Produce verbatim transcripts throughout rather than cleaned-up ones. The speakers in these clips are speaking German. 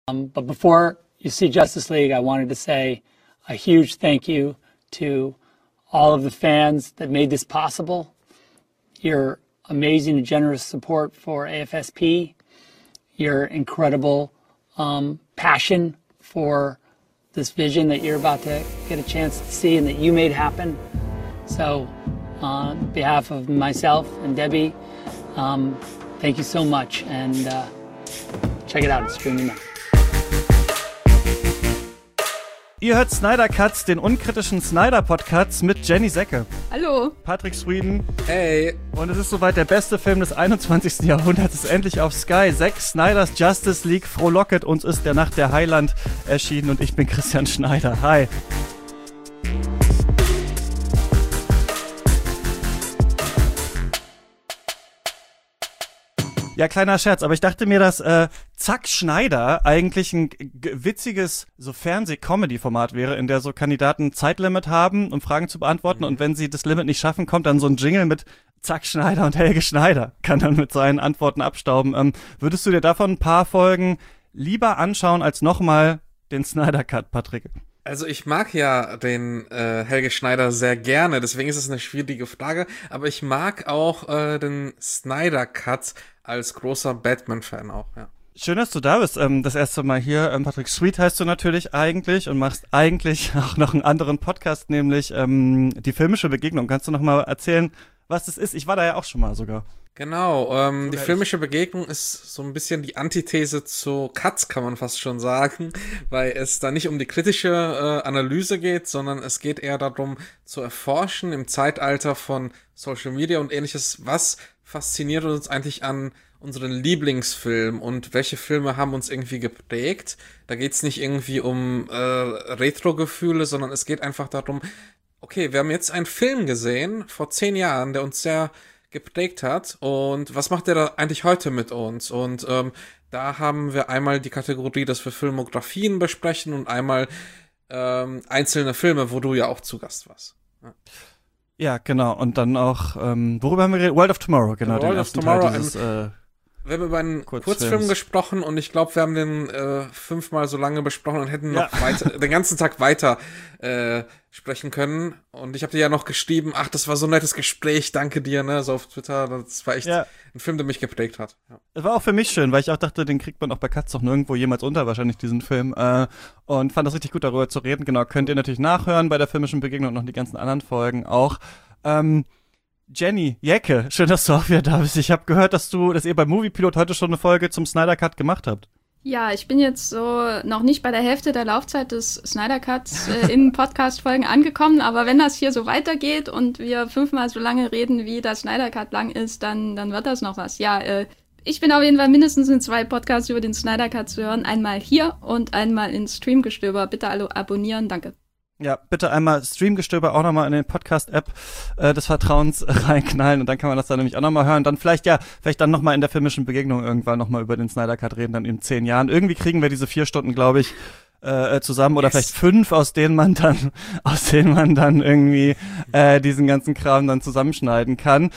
Um, but before you see Justice League, I wanted to say a huge thank you to all of the fans that made this possible. Your amazing and generous support for A F S P, your incredible um, passion for this vision that you're about to get a chance to see and that you made happen. So on behalf of myself and Debbie, um, thank you so much, and uh, check it out, it's streaming now. Ihr hört Snyder Cuts, den unkritischen Snyder-Podcast mit Jenny Secke. Hallo. Patrick Sweden. Hey. Und es ist soweit, der beste Film des einundzwanzigsten Jahrhunderts ist endlich auf Sky. Zack Snyders Justice League. Frohlocket, uns ist der Nacht der Heiland erschienen und ich bin Christian Schneider. Hi. Ja, kleiner Scherz, aber ich dachte mir, dass äh, Zack Schneider eigentlich ein g- witziges so Fernseh-Comedy-Format wäre, in der so Kandidaten Zeitlimit haben, um Fragen zu beantworten, und wenn sie das Limit nicht schaffen, kommt dann so ein Jingle mit Zack Schneider und Helge Schneider, kann dann mit seinen Antworten abstauben. Ähm, würdest du dir davon ein paar Folgen lieber anschauen, als nochmal den Snyder-Cut, Patrick? Also ich mag ja den äh, Helge Schneider sehr gerne, deswegen ist es eine schwierige Frage, aber ich mag auch äh, den Snyder-Cut als großer Batman-Fan auch, ja. Schön, dass du da bist. Ähm, das erste Mal hier. Ähm, Patrick Sweet heißt du natürlich eigentlich und machst eigentlich auch noch einen anderen Podcast, nämlich ähm, die filmische Begegnung. Kannst du noch mal erzählen, was das ist? Ich war da ja auch schon mal sogar. Genau, ähm, die filmische Begegnung ist so ein bisschen die Antithese zu Cuts, kann man fast schon sagen, weil es da nicht um die kritische äh, Analyse geht, sondern es geht eher darum zu erforschen im Zeitalter von Social Media und ähnliches, was fasziniert uns eigentlich an unseren Lieblingsfilm und welche Filme haben uns irgendwie geprägt. Da geht's nicht irgendwie um äh, Retro-Gefühle, sondern es geht einfach darum, okay, wir haben jetzt einen Film gesehen vor zehn Jahren, der uns sehr geprägt hat, und was macht der da eigentlich heute mit uns? Und ähm, da haben wir einmal die Kategorie, dass wir Filmografien besprechen, und einmal ähm, einzelne Filme, wo du ja auch zu Gast warst. Ja. Ja, genau. Und dann auch, ähm, worüber haben wir geredet? World of Tomorrow, genau. World den of ersten Tomorrow, Teil dieses, äh, wir haben über einen Kurzfilms. Kurzfilm gesprochen, und ich glaube, wir haben den äh, fünfmal so lange besprochen und hätten Ja. noch weiter, den ganzen Tag weiter äh, sprechen können. Und ich habe dir ja noch geschrieben, ach, das war so ein nettes Gespräch, danke dir, ne, so auf Twitter. Das war echt Ja. ein Film, der mich geprägt hat. Ja. Es war auch für mich schön, weil ich auch dachte, den kriegt man auch bei Katz doch nirgendwo jemals unter, wahrscheinlich diesen Film. Äh, und fand das richtig gut, darüber zu reden. Genau, könnt ihr natürlich nachhören bei der filmischen Begegnung und noch die ganzen anderen Folgen auch. Ähm, Jenny Jecke, schön, dass du auch wieder da bist. Ich habe gehört, dass du, dass ihr beim Moviepilot heute schon eine Folge zum Snyder Cut gemacht habt. Ja, ich bin jetzt so noch nicht bei der Hälfte der Laufzeit des Snyder Cuts äh, in Podcast-Folgen angekommen, aber wenn das hier so weitergeht und wir fünfmal so lange reden, wie der Snyder Cut lang ist, dann, dann wird das noch was. Ja, äh, ich bin auf jeden Fall mindestens in zwei Podcasts über den Snyder Cut zu hören. Einmal hier und einmal in Streamgestöber. Bitte alle abonnieren, danke. Ja, bitte einmal Streamgestöber auch nochmal in den Podcast-App äh, des Vertrauens reinknallen, und dann kann man das dann nämlich auch nochmal hören. Dann vielleicht ja, vielleicht dann nochmal in der filmischen Begegnung irgendwann nochmal über den Snyder Cut reden, dann in zehn Jahren. Irgendwie kriegen wir diese vier Stunden, glaube ich, äh, zusammen, oder yes. vielleicht fünf, aus denen man dann, aus denen man dann irgendwie äh, diesen ganzen Kram dann zusammenschneiden kann.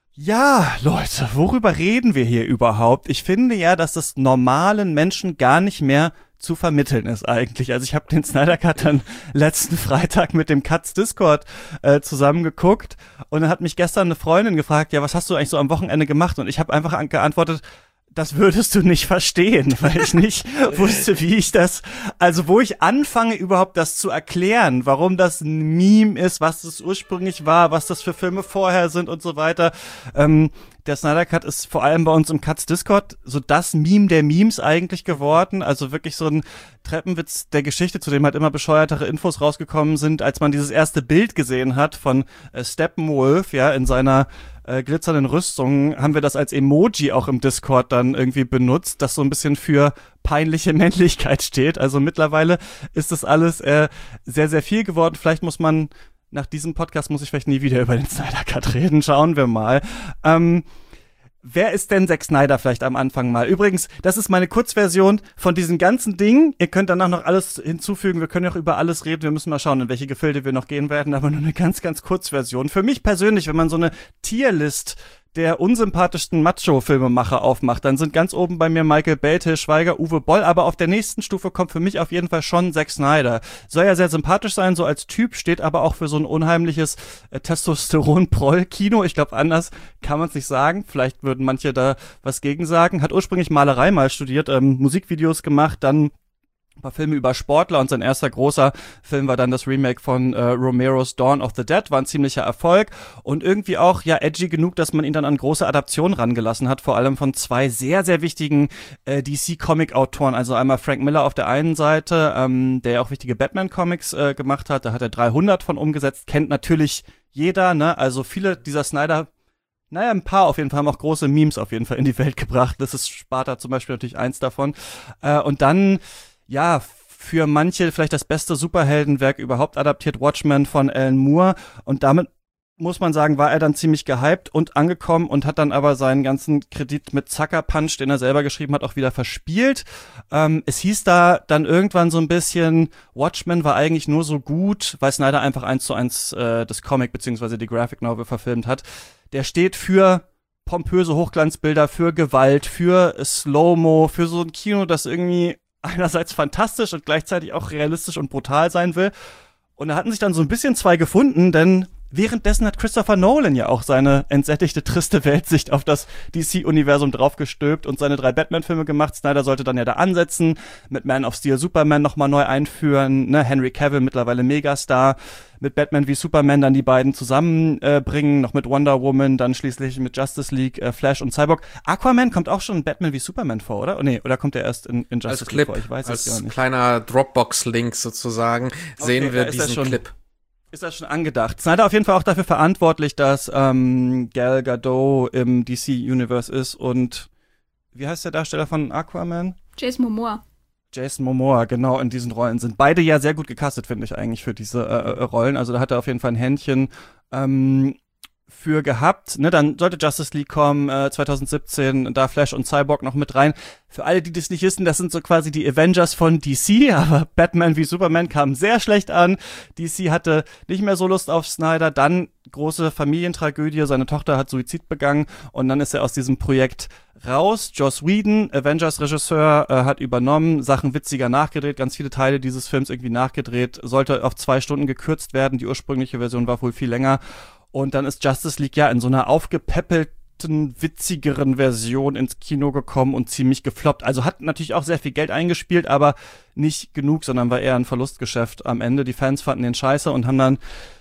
Ja, Leute, worüber reden wir hier überhaupt? Ich finde ja, dass das normalen Menschen gar nicht mehr zu vermitteln ist eigentlich. Also ich habe den Snyder Cut dann letzten Freitag mit dem Cuts Discord äh, zusammengeguckt, und dann hat mich gestern eine Freundin gefragt, ja, was hast du eigentlich so am Wochenende gemacht? Und ich habe einfach an- geantwortet, das würdest du nicht verstehen, weil ich nicht wusste, wie ich das, also wo ich anfange überhaupt das zu erklären, warum das ein Meme ist, was das ursprünglich war, was das für Filme vorher sind und so weiter. Ähm, der Snyder Cut ist vor allem bei uns im Cuts Discord so das Meme der Memes eigentlich geworden, also wirklich so ein Treppenwitz der Geschichte, zu dem halt immer bescheuertere Infos rausgekommen sind, als man dieses erste Bild gesehen hat von äh, Steppenwolf, ja, in seiner äh, glitzernden Rüstung, haben wir das als Emoji auch im Discord dann irgendwie benutzt, das so ein bisschen für peinliche Männlichkeit steht. Also mittlerweile ist das alles äh, sehr, sehr viel geworden. Vielleicht muss man nach diesem Podcast muss ich vielleicht nie wieder über den Snyder Cut reden. Schauen wir mal. Ähm, wer ist denn Zack Snyder vielleicht am Anfang mal? Übrigens, das ist meine Kurzversion von diesem ganzen Ding. Ihr könnt danach noch alles hinzufügen. Wir können ja auch über alles reden. Wir müssen mal schauen, in welche Gefilde wir noch gehen werden. Aber nur eine ganz, ganz Kurzversion. Für mich persönlich, wenn man so eine Tierlist der unsympathischsten Macho-Filmemacher aufmacht, dann sind ganz oben bei mir Michael Bay, Til Schweiger, Uwe Boll, aber auf der nächsten Stufe kommt für mich auf jeden Fall schon Zack Snyder. Soll ja sehr sympathisch sein, so als Typ, steht aber auch für so ein unheimliches äh, Testosteron-Proll-Kino. Ich glaube, anders kann man es nicht sagen. Vielleicht würden manche da was gegen sagen. Hat ursprünglich Malerei mal studiert, ähm, Musikvideos gemacht, dann ein paar Filme über Sportler und sein erster großer Film war dann das Remake von äh, Romeros Dawn of the Dead, war ein ziemlicher Erfolg und irgendwie auch ja edgy genug, dass man ihn dann an große Adaptionen rangelassen hat, vor allem von zwei sehr, sehr wichtigen äh, D C-Comic-Autoren, also einmal Frank Miller auf der einen Seite, ähm, der ja auch wichtige Batman-Comics äh, gemacht hat, da hat er dreihundert von umgesetzt, kennt natürlich jeder, ne, also viele dieser Snyder Naja, ein paar auf jeden Fall haben auch große Memes auf jeden Fall in die Welt gebracht. Das ist Sparta zum Beispiel natürlich eins davon. Äh, und dann ja, für manche vielleicht das beste Superheldenwerk überhaupt adaptiert, Watchmen von Alan Moore. Und damit, muss man sagen, war er dann ziemlich gehypt und angekommen und hat dann aber seinen ganzen Kredit mit Sucker Punch, den er selber geschrieben hat, auch wieder verspielt. Ähm, es hieß da dann irgendwann so ein bisschen, Watchmen war eigentlich nur so gut, weil Snyder einfach eins zu eins äh, das Comic bzw. die Graphic Novel verfilmt hat. Der steht für pompöse Hochglanzbilder, für Gewalt, für Slow-Mo, für so ein Kino, das irgendwie einerseits fantastisch und gleichzeitig auch realistisch und brutal sein will. Und da hatten sich dann so ein bisschen zwei gefunden, denn währenddessen hat Christopher Nolan ja auch seine entsättigte, triste Weltsicht auf das D C-Universum draufgestülpt und seine drei Batman-Filme gemacht. Snyder sollte dann ja da ansetzen, mit Man of Steel Superman nochmal neu einführen, ne, Henry Cavill mittlerweile Megastar, mit Batman wie Superman dann die beiden zusammenbringen, äh, noch mit Wonder Woman, dann schließlich mit Justice League, äh, Flash und Cyborg. Aquaman kommt auch schon in Batman wie Superman vor, oder? Oh, nee, oder kommt er erst in, in Justice als Clip, League vor? Ich weiß es gar nicht. Als kleiner Dropbox-Link sozusagen sehen okay, wir diesen diesen schon Clip. Ist das schon angedacht? Snyder auf jeden Fall auch dafür verantwortlich, dass ähm, Gal Gadot im D C-Universe ist und wie heißt der Darsteller von Aquaman? Jason Momoa. Jason Momoa, genau, in diesen Rollen sind beide ja sehr gut gecastet, finde ich eigentlich, für diese äh, Rollen. Also da hat er auf jeden Fall ein Händchen ähm, für gehabt. Ne, dann sollte Justice League kommen, äh, zwanzig siebzehn, da Flash und Cyborg noch mit rein. Für alle, die das nicht wissen, das sind so quasi die Avengers von D C, aber Batman wie Superman kam sehr schlecht an. D C hatte nicht mehr so Lust auf Snyder. Dann große Familientragödie, seine Tochter hat Suizid begangen und dann ist er aus diesem Projekt raus. Joss Whedon, Avengers-Regisseur, äh, hat übernommen, Sachen witziger nachgedreht, ganz viele Teile dieses Films irgendwie nachgedreht, sollte auf zwei Stunden gekürzt werden. Die ursprüngliche Version war wohl viel länger. Und dann ist Justice League ja in so einer aufgepäppelten, witzigeren Version ins Kino gekommen und ziemlich gefloppt. Also hat natürlich auch sehr viel Geld eingespielt, aber nicht genug, sondern war eher ein Verlustgeschäft am Ende. Die Fans fanden den scheiße und haben dann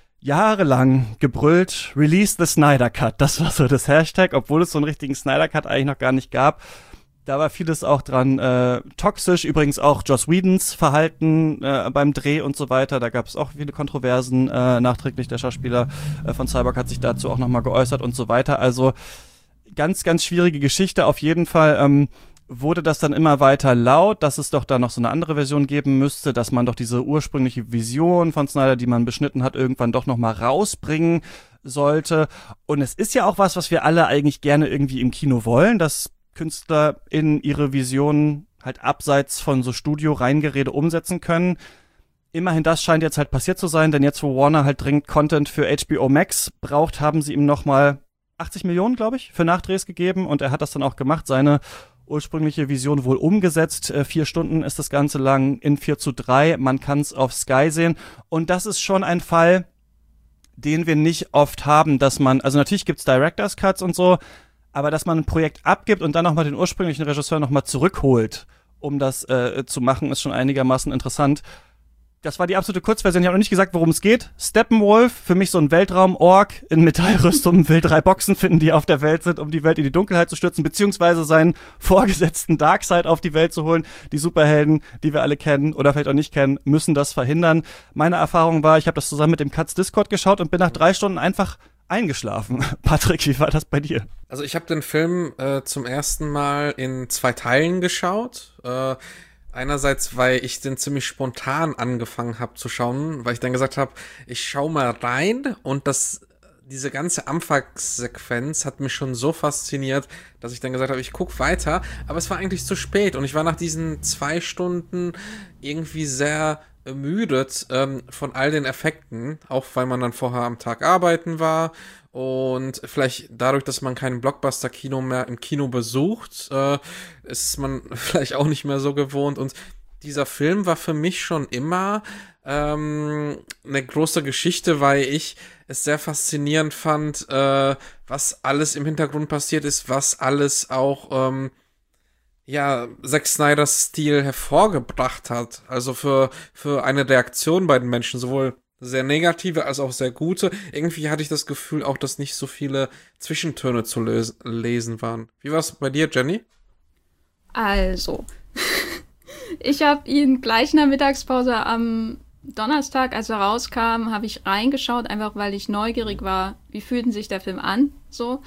jahrelang gebrüllt, Release the Snyder Cut. Das war so das Hashtag, obwohl es so einen richtigen Snyder Cut eigentlich noch gar nicht gab. Da war vieles auch dran äh, toxisch, übrigens auch Joss Whedons Verhalten äh, beim Dreh und so weiter. Da gab es auch viele Kontroversen. Äh, nachträglich der Schauspieler äh, von Cyborg hat sich dazu auch nochmal geäußert und so weiter. Also ganz, ganz schwierige Geschichte. Auf jeden Fall ähm, wurde das dann immer weiter laut, dass es doch da noch so eine andere Version geben müsste, dass man doch diese ursprüngliche Vision von Snyder, die man beschnitten hat, irgendwann doch nochmal rausbringen sollte. Und es ist ja auch was, was wir alle eigentlich gerne irgendwie im Kino wollen, dass Künstler in ihre Visionen halt abseits von so Studio-Reingerede umsetzen können. Immerhin das scheint jetzt halt passiert zu sein, denn jetzt, wo Warner halt dringend Content für H B O Max braucht, haben sie ihm nochmal achtzig Millionen, glaube ich, für Nachdrehs gegeben und er hat das dann auch gemacht, seine ursprüngliche Vision wohl umgesetzt. Äh, vier Stunden ist das Ganze lang in vier zu drei, man kann es auf Sky sehen und das ist schon ein Fall, den wir nicht oft haben, dass man, also natürlich gibt's Director's Cuts und so, aber dass man ein Projekt abgibt und dann nochmal den ursprünglichen Regisseur nochmal zurückholt, um das äh, zu machen, ist schon einigermaßen interessant. Das war die absolute Kurzversion. Ich habe noch nicht gesagt, worum es geht. Steppenwolf, für mich so ein Weltraum-Ork in Metallrüstung, will drei Boxen finden, die auf der Welt sind, um die Welt in die Dunkelheit zu stürzen, beziehungsweise seinen Vorgesetzten Darkseid auf die Welt zu holen. Die Superhelden, die wir alle kennen oder vielleicht auch nicht kennen, müssen das verhindern. Meine Erfahrung war, ich habe das zusammen mit dem Katz Discord geschaut und bin nach drei Stunden einfach eingeschlafen. Patrick, wie war das bei dir? Also ich habe den Film äh, zum ersten Mal in zwei Teilen geschaut. Äh, einerseits, weil ich den ziemlich spontan angefangen habe zu schauen, weil ich dann gesagt habe, ich schau mal rein und das diese ganze Anfangssequenz hat mich schon so fasziniert, dass ich dann gesagt habe, ich guck weiter, aber es war eigentlich zu spät und ich war nach diesen zwei Stunden irgendwie sehr ermüdet ähm, von all den Effekten, auch weil man dann vorher am Tag arbeiten war und vielleicht dadurch, dass man kein Blockbuster-Kino mehr im Kino besucht, äh, ist man vielleicht auch nicht mehr so gewohnt. Und dieser Film war für mich schon immer ähm, eine große Geschichte, weil ich es sehr faszinierend fand, äh, was alles im Hintergrund passiert ist, was alles auch ähm, ja, Zack Snyders Stil hervorgebracht hat. Also für, für eine Reaktion bei den Menschen, sowohl sehr negative als auch sehr gute. Irgendwie hatte ich das Gefühl auch, dass nicht so viele Zwischentöne zu lösen, lesen waren. Wie war es bei dir, Jenny? Also, ich habe ihn gleich in der Mittagspause am Donnerstag, als er rauskam, habe ich reingeschaut, einfach weil ich neugierig war, wie fühlte sich der Film an, so.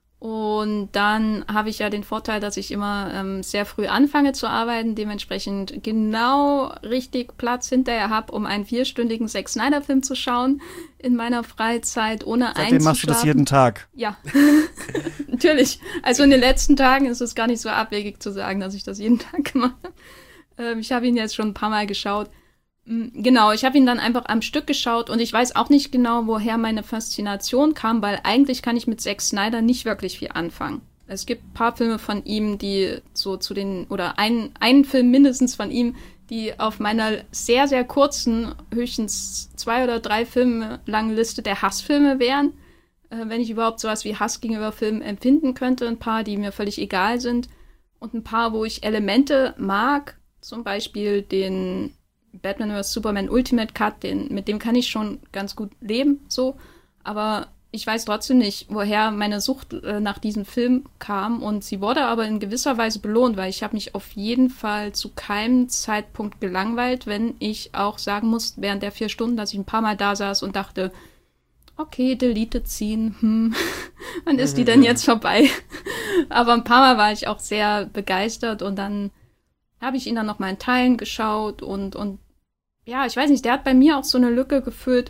Und dann habe ich ja den Vorteil, dass ich immer ähm, sehr früh anfange zu arbeiten, dementsprechend genau richtig Platz hinterher habe, um einen vierstündigen Zack Snyder-Film zu schauen in meiner Freizeit, ohne einzuschlafen. Seitdem machst du das jeden Tag? Ja, natürlich. Also in den letzten Tagen ist es gar nicht so abwegig zu sagen, dass ich das jeden Tag mache. Ähm, ich habe ihn jetzt schon ein paar Mal geschaut. Genau, ich habe ihn dann einfach am Stück geschaut und ich weiß auch nicht genau, woher meine Faszination kam, weil eigentlich kann ich mit Zack Snyder nicht wirklich viel anfangen. Es gibt ein paar Filme von ihm, die so zu den, oder ein, einen Film mindestens von ihm, die auf meiner sehr, sehr kurzen, höchstens zwei oder drei Filme langen Liste der Hassfilme wären. Äh, wenn ich überhaupt sowas wie Hass gegenüber Filmen empfinden könnte. Ein paar, die mir völlig egal sind. Und ein paar, wo ich Elemente mag. Zum Beispiel den Batman versus. Superman Ultimate Cut, den, mit dem kann ich schon ganz gut leben, so. Aber ich weiß trotzdem nicht, woher meine Sucht äh, nach diesem Film kam. Und sie wurde aber in gewisser Weise belohnt, weil ich habe mich auf jeden Fall zu keinem Zeitpunkt gelangweilt, wenn ich auch sagen muss, während der vier Stunden, dass ich ein paar Mal da saß und dachte, okay, Deleted Scene, hm, wann ist die denn jetzt vorbei? Aber ein paar Mal war ich auch sehr begeistert und dann habe ich ihn dann noch mal in Teilen geschaut und, und ja, ich weiß nicht, der hat bei mir auch so eine Lücke gefüllt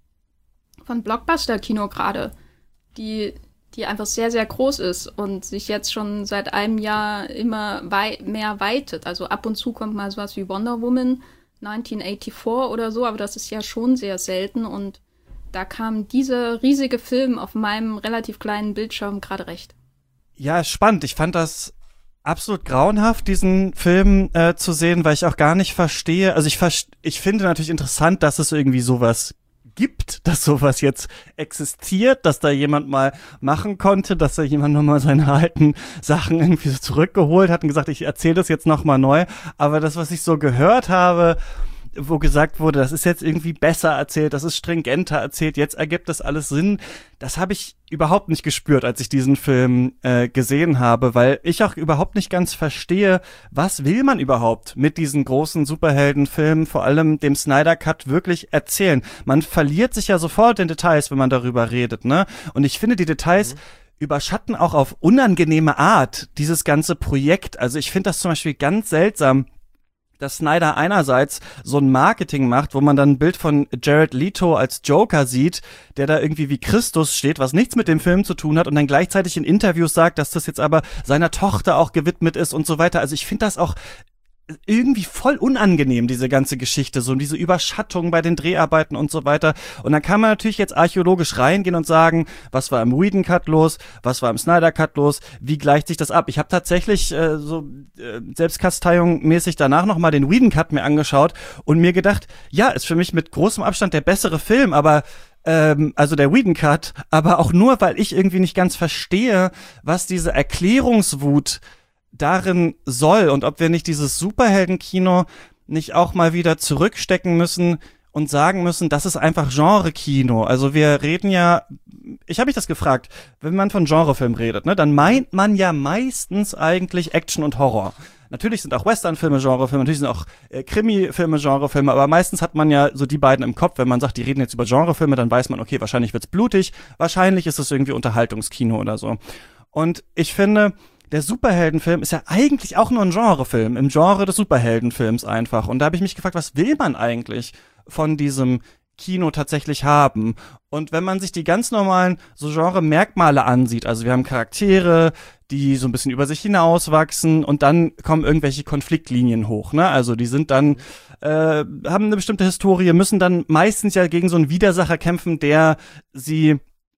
von Blockbuster-Kino gerade, die, die einfach sehr, sehr groß ist und sich jetzt schon seit einem Jahr immer wei- mehr weitet. Also ab und zu kommt mal sowas wie Wonder Woman neunzehnhundertvierundachtzig oder so, aber das ist ja schon sehr selten und da kam dieser riesige Film auf meinem relativ kleinen Bildschirm gerade recht. Ja, spannend. Ich fand das absolut grauenhaft, diesen Film äh, zu sehen, weil ich auch gar nicht verstehe, also ich, vers- ich finde natürlich interessant, dass es irgendwie sowas gibt, dass sowas jetzt existiert, dass da jemand mal machen konnte, dass da jemand nochmal seine alten Sachen irgendwie so zurückgeholt hat und gesagt, ich erzähle das jetzt nochmal neu, aber das, was ich so gehört habe, wo gesagt wurde, das ist jetzt irgendwie besser erzählt, das ist stringenter erzählt, jetzt ergibt das alles Sinn, das habe ich überhaupt nicht gespürt, als ich diesen Film äh, gesehen habe, weil ich auch überhaupt nicht ganz verstehe, was will man überhaupt mit diesen großen Superheldenfilmen, vor allem dem Snyder Cut, wirklich erzählen. Man verliert sich ja sofort in Details, wenn man darüber redet, ne? Und ich finde, die Details mhm. überschatten auch auf unangenehme Art dieses ganze Projekt. Also ich finde das zum Beispiel ganz seltsam, dass Snyder einerseits so ein Marketing macht, wo man dann ein Bild von Jared Leto als Joker sieht, der da irgendwie wie Christus steht, was nichts mit dem Film zu tun hat und dann gleichzeitig in Interviews sagt, dass das jetzt aber seiner Tochter auch gewidmet ist und so weiter. Also ich finde das auch irgendwie voll unangenehm, diese ganze Geschichte, so diese Überschattung bei den Dreharbeiten und so weiter. Und dann kann man natürlich jetzt archäologisch reingehen und sagen, was war im Whedon-Cut los, was war im Snyder-Cut los, wie gleicht sich das ab? Ich habe tatsächlich äh, so äh, Selbstkasteiung mäßig danach nochmal den Whedon-Cut mir angeschaut und mir gedacht, ja, ist für mich mit großem Abstand der bessere Film, aber ähm, also der Whedon-Cut, aber auch nur, weil ich irgendwie nicht ganz verstehe, was diese Erklärungswut darin soll und ob wir nicht dieses Superheldenkino nicht auch mal wieder zurückstecken müssen und sagen müssen, das ist einfach Genre-Kino. Also wir reden ja, ich habe mich das gefragt, wenn man von Genrefilm redet, ne, dann meint man ja meistens eigentlich Action und Horror. Natürlich sind auch Western-Filme Genrefilme, natürlich sind auch äh, Krimi-Filme Genrefilme, aber meistens hat man ja so die beiden im Kopf, wenn man sagt, die reden jetzt über Genrefilme, dann weiß man, okay, wahrscheinlich wird's blutig, wahrscheinlich ist es irgendwie Unterhaltungskino oder so. Und ich finde, der Superheldenfilm ist ja eigentlich auch nur ein Genrefilm, im Genre des Superheldenfilms einfach. Und da habe ich mich gefragt, was will man eigentlich von diesem Kino tatsächlich haben? Und wenn man sich die ganz normalen so Genre-Merkmale ansieht, also wir haben Charaktere, die so ein bisschen über sich hinauswachsen und dann kommen irgendwelche Konfliktlinien hoch, ne? Also die sind dann, äh, haben eine bestimmte Historie, müssen dann meistens ja gegen so einen Widersacher kämpfen, der sie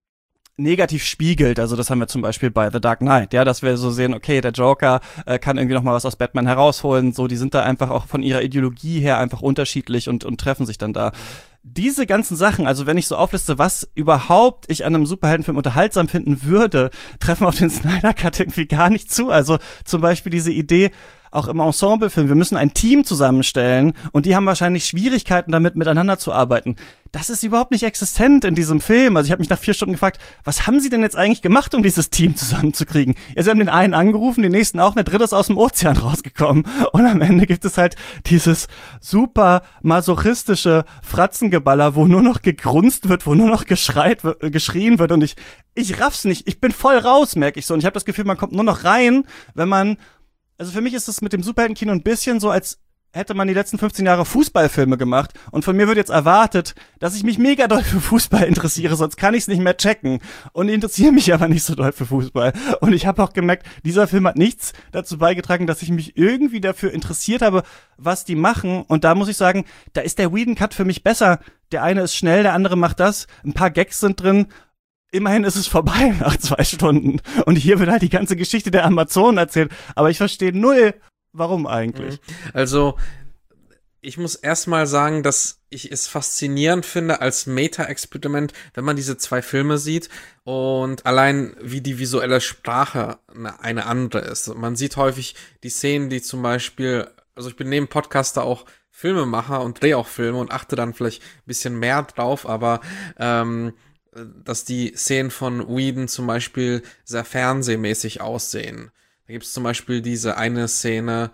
negativ spiegelt. Also das haben wir zum Beispiel bei The Dark Knight, ja, dass wir so sehen, okay, der Joker äh, kann irgendwie noch mal was aus Batman herausholen, so, die sind da einfach auch von ihrer Ideologie her einfach unterschiedlich und und treffen sich dann da. Diese ganzen Sachen, also wenn ich so aufliste, was überhaupt ich an einem Superheldenfilm unterhaltsam finden würde, treffen auf den Snyder Cut irgendwie gar nicht zu. Also zum Beispiel diese Idee, auch im Ensemblefilm, wir müssen ein Team zusammenstellen und die haben wahrscheinlich Schwierigkeiten damit, miteinander zu arbeiten. Das ist überhaupt nicht existent in diesem Film. Also ich habe mich nach vier Stunden gefragt, was haben sie denn jetzt eigentlich gemacht, um dieses Team zusammenzukriegen? Ja, sie haben den einen angerufen, den nächsten auch, und der dritte ist aus dem Ozean rausgekommen. Und am Ende gibt es halt dieses super masochistische Fratzengeballer, wo nur noch gegrunzt wird, wo nur noch geschreit, geschrien wird und ich, ich raff's nicht. Ich bin voll raus, merke ich so. Und ich habe das Gefühl, man kommt nur noch rein, wenn man Also für mich ist es mit dem Superheldenkino ein bisschen so, als hätte man die letzten fünfzehn Jahre Fußballfilme gemacht und von mir wird jetzt erwartet, dass ich mich mega doll für Fußball interessiere, sonst kann ich es nicht mehr checken. Und ich interessiere mich aber nicht so doll für Fußball. Und ich habe auch gemerkt, dieser Film hat nichts dazu beigetragen, dass ich mich irgendwie dafür interessiert habe, was die machen. Und da muss ich sagen, da ist der Whedon-Cut für mich besser. Der eine ist schnell, der andere macht das. Ein paar Gags sind drin. Immerhin ist es vorbei nach zwei Stunden. Und hier wird halt die ganze Geschichte der Amazonen erzählt. Aber ich verstehe null, warum eigentlich. Also, ich muss erstmal sagen, dass ich es faszinierend finde als Meta-Experiment, wenn man diese zwei Filme sieht und allein wie die visuelle Sprache eine, eine andere ist. Man sieht häufig die Szenen, die zum Beispiel, also ich bin neben Podcaster auch Filmemacher und drehe auch Filme und achte dann vielleicht ein bisschen mehr drauf, aber ähm, dass die Szenen von Whedon zum Beispiel sehr fernsehmäßig aussehen. Da gibt es zum Beispiel diese eine Szene,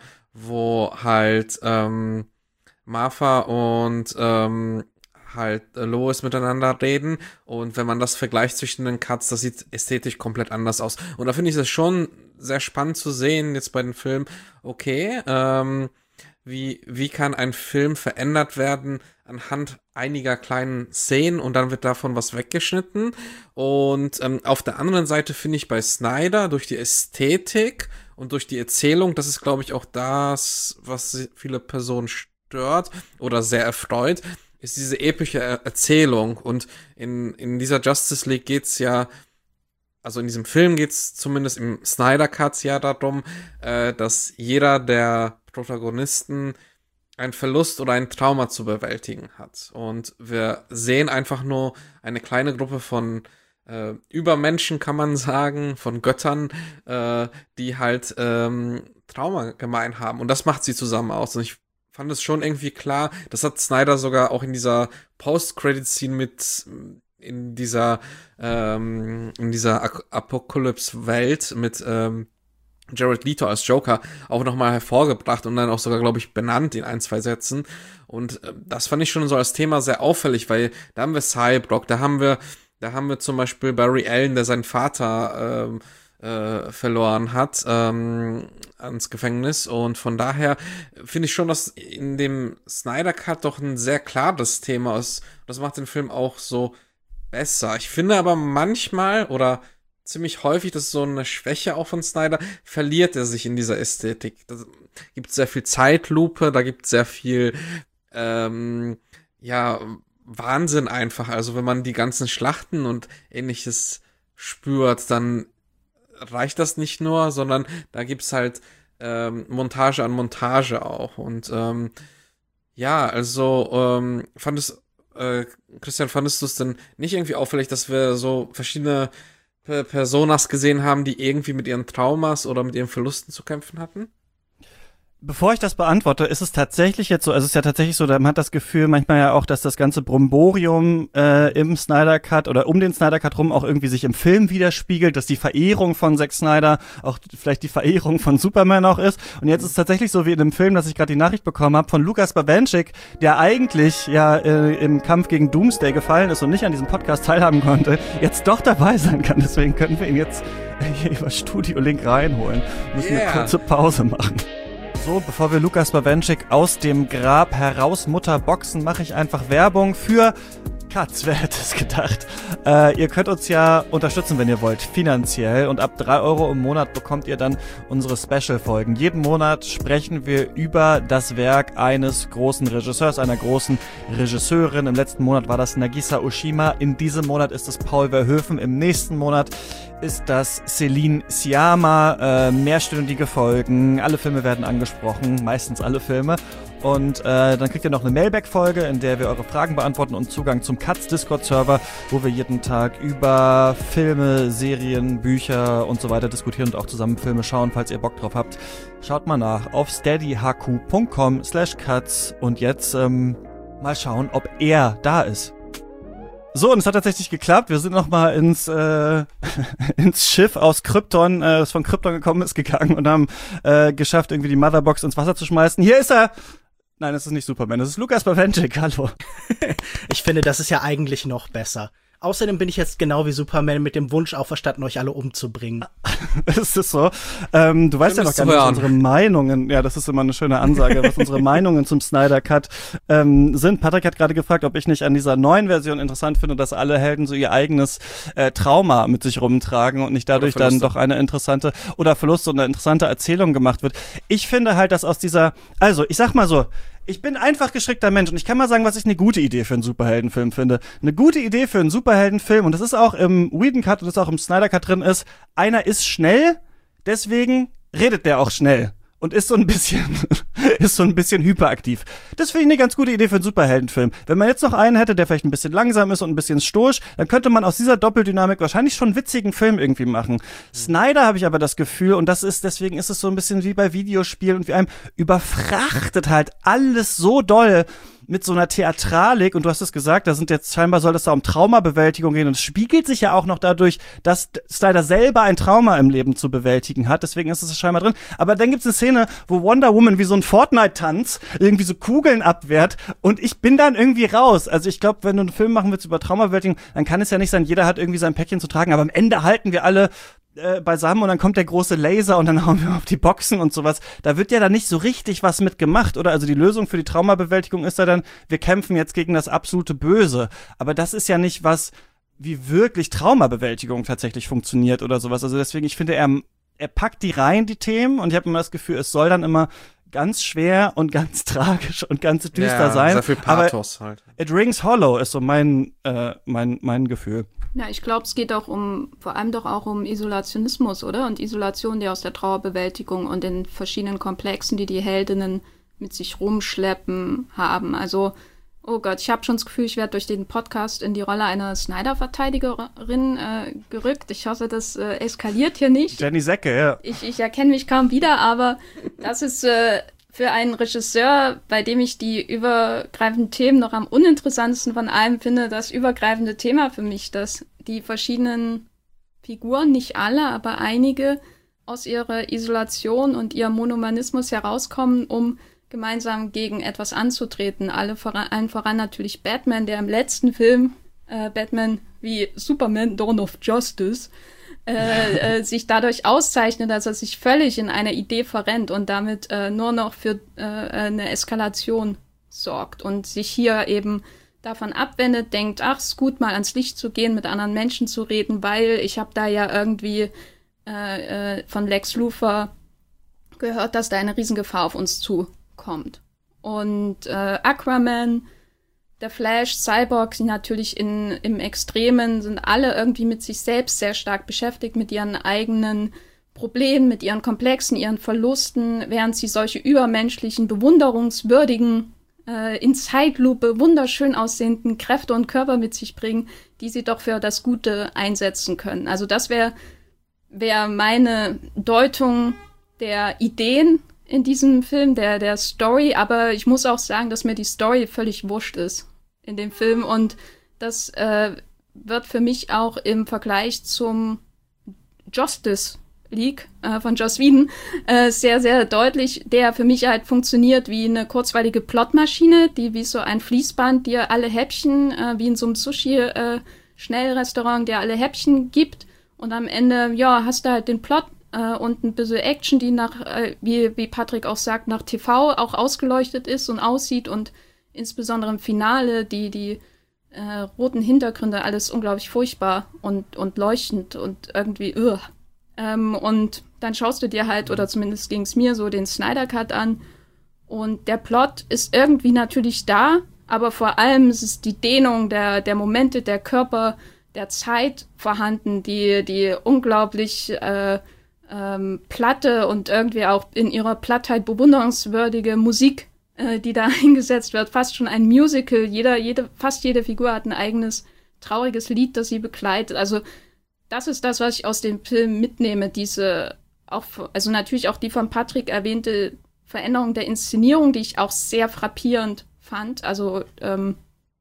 wo halt ähm, Martha und ähm, halt Lois miteinander reden und wenn man das vergleicht zwischen den Cuts, das sieht ästhetisch komplett anders aus. Und da finde ich es schon sehr spannend zu sehen, jetzt bei den Filmen, okay, ähm, wie, wie kann ein Film verändert werden anhand einiger kleinen Szenen und dann wird davon was weggeschnitten. Und ähm, auf der anderen Seite finde ich bei Snyder durch die Ästhetik und durch die Erzählung, das ist, glaube ich, auch das, was viele Personen stört oder sehr erfreut, ist diese epische Erzählung. Und in, in dieser Justice League geht's ja, also in diesem Film geht's zumindest im Snyder Cut ja darum, äh, dass jeder der Protagonisten einen Verlust oder ein Trauma zu bewältigen hat. Und wir sehen einfach nur eine kleine Gruppe von äh, Übermenschen, kann man sagen, von Göttern, äh, die halt ähm, Trauma gemein haben. Und das macht sie zusammen aus. Und ich fand es schon irgendwie klar, das hat Snyder sogar auch in dieser Post-Credit-Scene mit in dieser ähm, in dieser Apocalypse-Welt mit ähm, Jared Leto als Joker auch nochmal hervorgebracht und dann auch sogar, glaube ich, benannt in ein, zwei Sätzen. Und äh, das fand ich schon so als Thema sehr auffällig, weil da haben wir Cyborg, da haben wir, da haben wir zum Beispiel Barry Allen, der seinen Vater ähm, äh, verloren hat ähm, ans Gefängnis. Und von daher finde ich schon, dass in dem Snyder Cut doch ein sehr klares Thema ist. Das macht den Film auch so besser. Ich finde aber manchmal oder ziemlich häufig, das ist so eine Schwäche auch von Snyder, verliert er sich in dieser Ästhetik. Da gibt sehr viel Zeitlupe, da gibt sehr viel ähm, ja, Wahnsinn einfach. Also wenn man die ganzen Schlachten und ähnliches spürt, dann reicht das nicht nur, sondern da gibt's halt ähm, Montage an Montage auch. Und ähm, ja, also ähm, fand es, äh, Christian, fandest du es denn nicht irgendwie auffällig, dass wir so verschiedene Personas gesehen haben, die irgendwie mit ihren Traumas oder mit ihren Verlusten zu kämpfen hatten? Bevor ich das beantworte, ist es tatsächlich jetzt so, also es ist ja tatsächlich so, man hat das Gefühl manchmal ja auch, dass das ganze Bromborium äh, im Snyder Cut oder um den Snyder Cut rum auch irgendwie sich im Film widerspiegelt, dass die Verehrung von Zack Snyder auch vielleicht die Verehrung von Superman auch ist. Und jetzt ist es tatsächlich so wie in dem Film, dass ich gerade die Nachricht bekommen habe von Lukas Bawenschik, der eigentlich ja äh, im Kampf gegen Doomsday gefallen ist und nicht an diesem Podcast teilhaben konnte, jetzt doch dabei sein kann. Deswegen können wir ihn jetzt hier über Studio Link reinholen. Müssen yeah. eine kurze Pause machen. So, bevor wir Lukas Bawenschik aus dem Grab herausmutterboxen, mache ich einfach Werbung für Katz, wer hätte es gedacht? Äh, ihr könnt uns ja unterstützen, wenn ihr wollt, finanziell. Und ab drei Euro im Monat bekommt ihr dann unsere Special-Folgen. Jeden Monat sprechen wir über das Werk eines großen Regisseurs, einer großen Regisseurin. Im letzten Monat war das Nagisa Oshima. In diesem Monat ist es Paul Verhoeven. Im nächsten Monat ist das Céline Sciamma. Äh, mehrstündige Folgen. Alle Filme werden angesprochen. Meistens alle Filme. Und äh, dann kriegt ihr noch eine Mailback-Folge, in der wir eure Fragen beantworten und Zugang zum Katz Discord-Server, wo wir jeden Tag über Filme, Serien, Bücher und so weiter diskutieren und auch zusammen Filme schauen, falls ihr Bock drauf habt. Schaut mal nach auf steadyhq.com slash katz und jetzt ähm, mal schauen, ob er da ist. So, und es hat tatsächlich geklappt. Wir sind nochmal ins äh, ins Schiff aus Krypton, äh, das von Krypton gekommen ist, gegangen und haben äh, geschafft, irgendwie die Motherbox ins Wasser zu schmeißen. Hier ist er! Nein, das ist nicht Superman, das ist Lukas Bawenschik, hallo. Ich finde, das ist ja eigentlich noch besser. Außerdem bin ich jetzt genau wie Superman mit dem Wunsch auferstanden, euch alle umzubringen. Ist das so? Ähm, du weißt ja noch gar nicht, was unsere Meinungen, ja, das ist immer eine schöne Ansage, was unsere Meinungen zum Snyder Cut ähm, sind. Patrick hat gerade gefragt, ob ich nicht an dieser neuen Version interessant finde, dass alle Helden so ihr eigenes äh, Trauma mit sich rumtragen und nicht dadurch dann doch eine interessante, oder Verlust und eine interessante Erzählung gemacht wird. Ich finde halt, dass aus dieser, also, ich sag mal so, ich bin einfach geschickter Mensch und ich kann mal sagen, was ich eine gute Idee für einen Superheldenfilm finde. Eine gute Idee für einen Superheldenfilm, und das ist auch im Whedon Cut und das ist auch im Snyder Cut drin, ist, einer ist schnell, deswegen redet der auch schnell und ist so ein bisschen ist so ein bisschen hyperaktiv. Das finde ich eine ganz gute Idee für einen Superheldenfilm. Wenn man jetzt noch einen hätte, der vielleicht ein bisschen langsam ist und ein bisschen stoisch, dann könnte man aus dieser Doppeldynamik wahrscheinlich schon einen witzigen Film irgendwie machen. Mhm. Snyder habe ich aber das Gefühl, und das ist, deswegen ist es so ein bisschen wie bei Videospielen und wie einem überfrachtet halt alles so doll mit so einer Theatralik, und du hast es gesagt, da sind jetzt scheinbar, soll das da um Traumabewältigung gehen, und es spiegelt sich ja auch noch dadurch, dass Snyder selber ein Trauma im Leben zu bewältigen hat, deswegen ist es scheinbar drin. Aber dann gibt's eine Szene, wo Wonder Woman wie so ein Fortnite-Tanz irgendwie so Kugeln abwehrt, und ich bin dann irgendwie raus. Also ich glaube, wenn du einen Film machen willst über Traumabewältigung, dann kann es ja nicht sein, jeder hat irgendwie sein Päckchen zu tragen, aber am Ende halten wir alle Äh, beisammen und dann kommt der große Laser und dann hauen wir auf die Boxen und sowas. Da wird ja dann nicht so richtig was mit gemacht, oder? Also die Lösung für die Traumabewältigung ist ja dann, wir kämpfen jetzt gegen das absolute Böse. Aber das ist ja nicht was, wie wirklich Traumabewältigung tatsächlich funktioniert oder sowas. Also deswegen, ich finde, er, er packt die rein, die Themen, und ich habe immer das Gefühl, es soll dann immer ganz schwer und ganz tragisch und ganz düster ja, sein. Sehr viel Pathos aber halt. It rings hollow ist so mein, äh, mein, mein Gefühl. Ja, ich glaube, es geht auch um, vor allem doch auch um Isolationismus, oder? Und Isolation, die aus der Trauerbewältigung und den verschiedenen Komplexen, die die Heldinnen mit sich rumschleppen, haben. Also, oh Gott, ich habe schon das Gefühl, ich werde durch den Podcast in die Rolle einer Snyder-Verteidigerin äh, gerückt. Ich hoffe, das äh, eskaliert hier nicht. Jenny Secke, ja. Ich, ich erkenne mich kaum wieder, aber das ist äh, für einen Regisseur, bei dem ich die übergreifenden Themen noch am uninteressantesten von allem finde, das übergreifende Thema für mich, dass die verschiedenen Figuren, nicht alle, aber einige, aus ihrer Isolation und ihrem Monomanismus herauskommen, um gemeinsam gegen etwas anzutreten. Alle voran, allen voran natürlich Batman, der im letzten Film, äh, Batman wie Superman, Dawn of Justice, Äh, äh, sich dadurch auszeichnet, dass er sich völlig in einer Idee verrennt und damit äh, nur noch für äh, eine Eskalation sorgt und sich hier eben davon abwendet, denkt, ach, ist gut, mal ans Licht zu gehen, mit anderen Menschen zu reden, weil ich habe da ja irgendwie äh, äh, von Lex Luthor gehört, dass da eine Riesengefahr auf uns zukommt. Und äh, Aquaman, der Flash, Cyborg, die natürlich in, im Extremen sind alle irgendwie mit sich selbst sehr stark beschäftigt, mit ihren eigenen Problemen, mit ihren Komplexen, ihren Verlusten, während sie solche übermenschlichen, bewunderungswürdigen, äh, in Zeitlupe wunderschön aussehenden Kräfte und Körper mit sich bringen, die sie doch für das Gute einsetzen können. Also das wäre wär meine Deutung der Ideen in diesem Film, der, der Story, aber ich muss auch sagen, dass mir die Story völlig wurscht ist in dem Film, und das äh, wird für mich auch im Vergleich zum Justice League äh, von Joss Whedon äh, sehr, sehr deutlich, der für mich halt funktioniert wie eine kurzweilige Plotmaschine, die wie so ein Fließband dir alle Häppchen, äh, wie in so einem Sushi-Schnellrestaurant, äh, der alle Häppchen gibt, und am Ende, ja, hast du halt den Plot äh, und ein bisschen Action, die nach, äh, wie, wie Patrick auch sagt, nach T V auch ausgeleuchtet ist und aussieht, und insbesondere im Finale, die, die äh, roten Hintergründe, alles unglaublich furchtbar und, und leuchtend und irgendwie, ugh. Ähm, und dann schaust du dir halt, oder zumindest ging es mir so, den Snyder Cut an. Und der Plot ist irgendwie natürlich da, aber vor allem ist es die Dehnung der, der Momente, der Körper, der Zeit vorhanden, die, die unglaublich äh, ähm, platte und irgendwie auch in ihrer Plattheit bewundernswürdige Musik, äh, die da eingesetzt wird. Fast schon ein Musical. Jeder, jede, fast jede Figur hat ein eigenes trauriges Lied, das sie begleitet. Also das ist das, was ich aus dem Film mitnehme. Diese, auch, also natürlich auch die von Patrick erwähnte Veränderung der Inszenierung, die ich auch sehr frappierend fand. Also ähm,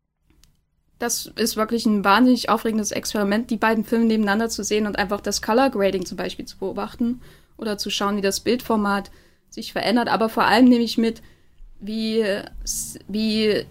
das ist wirklich ein wahnsinnig aufregendes Experiment, die beiden Filme nebeneinander zu sehen und einfach das Color Grading zum Beispiel zu beobachten oder zu schauen, wie das Bildformat sich verändert. Aber vor allem nehme ich mit, wie, wie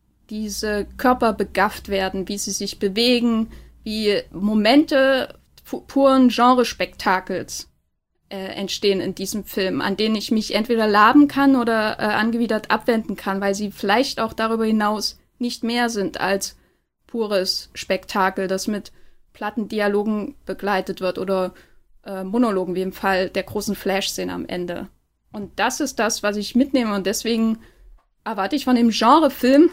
diese Körper begafft werden, wie sie sich bewegen, wie Momente puren Genrespektakels Äh, entstehen in diesem Film, an denen ich mich entweder laben kann oder äh, angewidert abwenden kann, weil sie vielleicht auch darüber hinaus nicht mehr sind als pures Spektakel, das mit platten Dialogen begleitet wird oder äh, Monologen, wie im Fall der großen Flash-Szene am Ende. Und das ist das, was ich mitnehme und deswegen erwarte ich von dem Genrefilm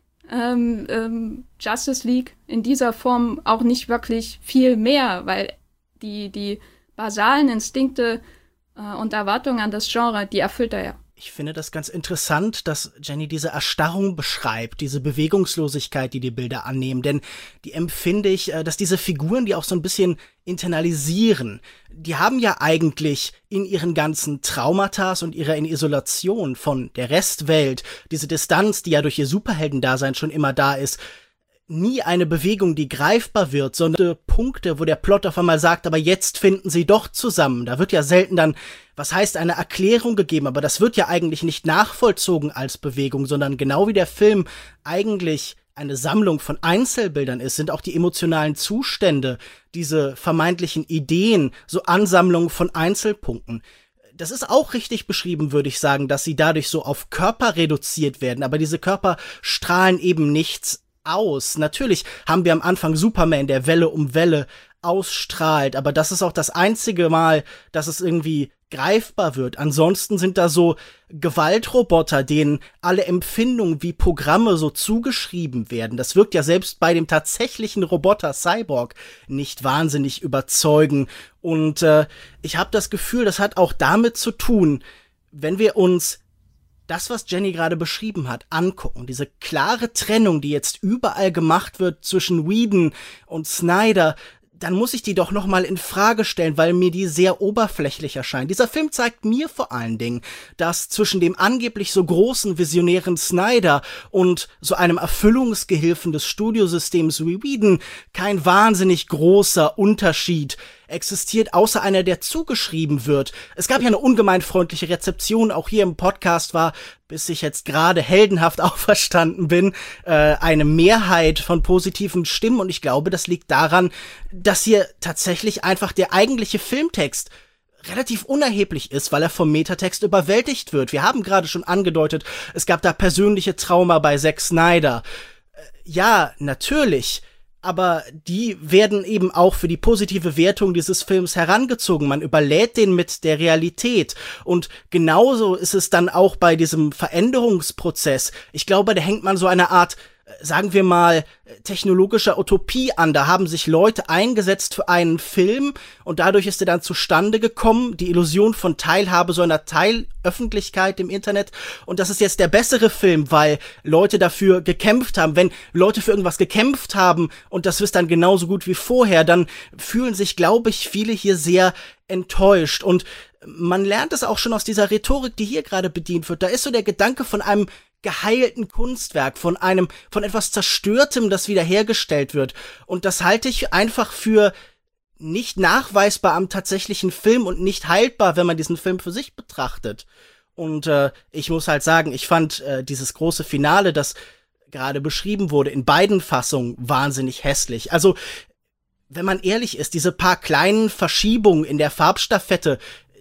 ähm, ähm, Justice League in dieser Form auch nicht wirklich viel mehr, weil die, die basalen Instinkte äh, und Erwartungen an das Genre, die erfüllt er ja. Ich finde das ganz interessant, dass Jenny diese Erstarrung beschreibt, diese Bewegungslosigkeit, die die Bilder annehmen, denn die empfinde ich, äh, dass diese Figuren, die auch so ein bisschen internalisieren, die haben ja eigentlich in ihren ganzen Traumata und ihrer Isolation von der Restwelt, diese Distanz, die ja durch ihr Superheldendasein schon immer da ist, nie eine Bewegung, die greifbar wird, sondern Punkte, wo der Plot auf einmal sagt, aber jetzt finden sie doch zusammen. Da wird ja selten dann, was heißt, eine Erklärung gegeben, aber das wird ja eigentlich nicht nachvollzogen als Bewegung, sondern genau wie der Film eigentlich eine Sammlung von Einzelbildern ist, sind auch die emotionalen Zustände, diese vermeintlichen Ideen, so Ansammlungen von Einzelpunkten. Das ist auch richtig beschrieben, würde ich sagen, dass sie dadurch so auf Körper reduziert werden, aber diese Körper strahlen eben nichts aus. Natürlich haben wir am Anfang Superman, der Welle um Welle ausstrahlt, aber das ist auch das einzige Mal, dass es irgendwie greifbar wird. Ansonsten sind da so Gewaltroboter, denen alle Empfindungen wie Programme so zugeschrieben werden. Das wirkt ja selbst bei dem tatsächlichen Roboter Cyborg nicht wahnsinnig überzeugend. Und äh, ich habe das Gefühl, das hat auch damit zu tun, wenn wir uns das, was Jenny gerade beschrieben hat, angucken. Diese klare Trennung, die jetzt überall gemacht wird zwischen Whedon und Snyder, dann muss ich die doch noch mal in Frage stellen, weil mir die sehr oberflächlich erscheint. Dieser Film zeigt mir vor allen Dingen, dass zwischen dem angeblich so großen visionären Snyder und so einem Erfüllungsgehilfen des Studiosystems wie Whedon kein wahnsinnig großer Unterschied existiert, außer einer, der zugeschrieben wird. Es gab ja eine ungemein freundliche Rezeption, auch hier im Podcast war, bis ich jetzt gerade heldenhaft auferstanden bin, äh, eine Mehrheit von positiven Stimmen und ich glaube, das liegt daran, dass hier tatsächlich einfach der eigentliche Filmtext relativ unerheblich ist, weil er vom Metatext überwältigt wird. Wir haben gerade schon angedeutet, es gab da persönliche Trauma bei Zack Snyder. Äh, ja, natürlich. Aber die werden eben auch für die positive Wertung dieses Films herangezogen. Man überlädt den mit der Realität. Und genauso ist es dann auch bei diesem Veränderungsprozess. Ich glaube, da hängt man so eine Art, sagen wir mal, technologischer Utopie an. Da haben sich Leute eingesetzt für einen Film und dadurch ist er dann zustande gekommen, die Illusion von Teilhabe so einer Teilöffentlichkeit im Internet. Und das ist jetzt der bessere Film, weil Leute dafür gekämpft haben. Wenn Leute für irgendwas gekämpft haben und das ist dann genauso gut wie vorher, dann fühlen sich, glaube ich, viele hier sehr enttäuscht. Und man lernt es auch schon aus dieser Rhetorik, die hier gerade bedient wird. Da ist so der Gedanke von einem geheilten Kunstwerk, von einem, von etwas Zerstörtem, das wiederhergestellt wird. Und das halte ich einfach für nicht nachweisbar am tatsächlichen Film und nicht haltbar, wenn man diesen Film für sich betrachtet. Und äh, ich muss halt sagen, ich fand äh, dieses große Finale, das gerade beschrieben wurde, in beiden Fassungen wahnsinnig hässlich. Also, wenn man ehrlich ist, diese paar kleinen Verschiebungen in der Farbstaffette,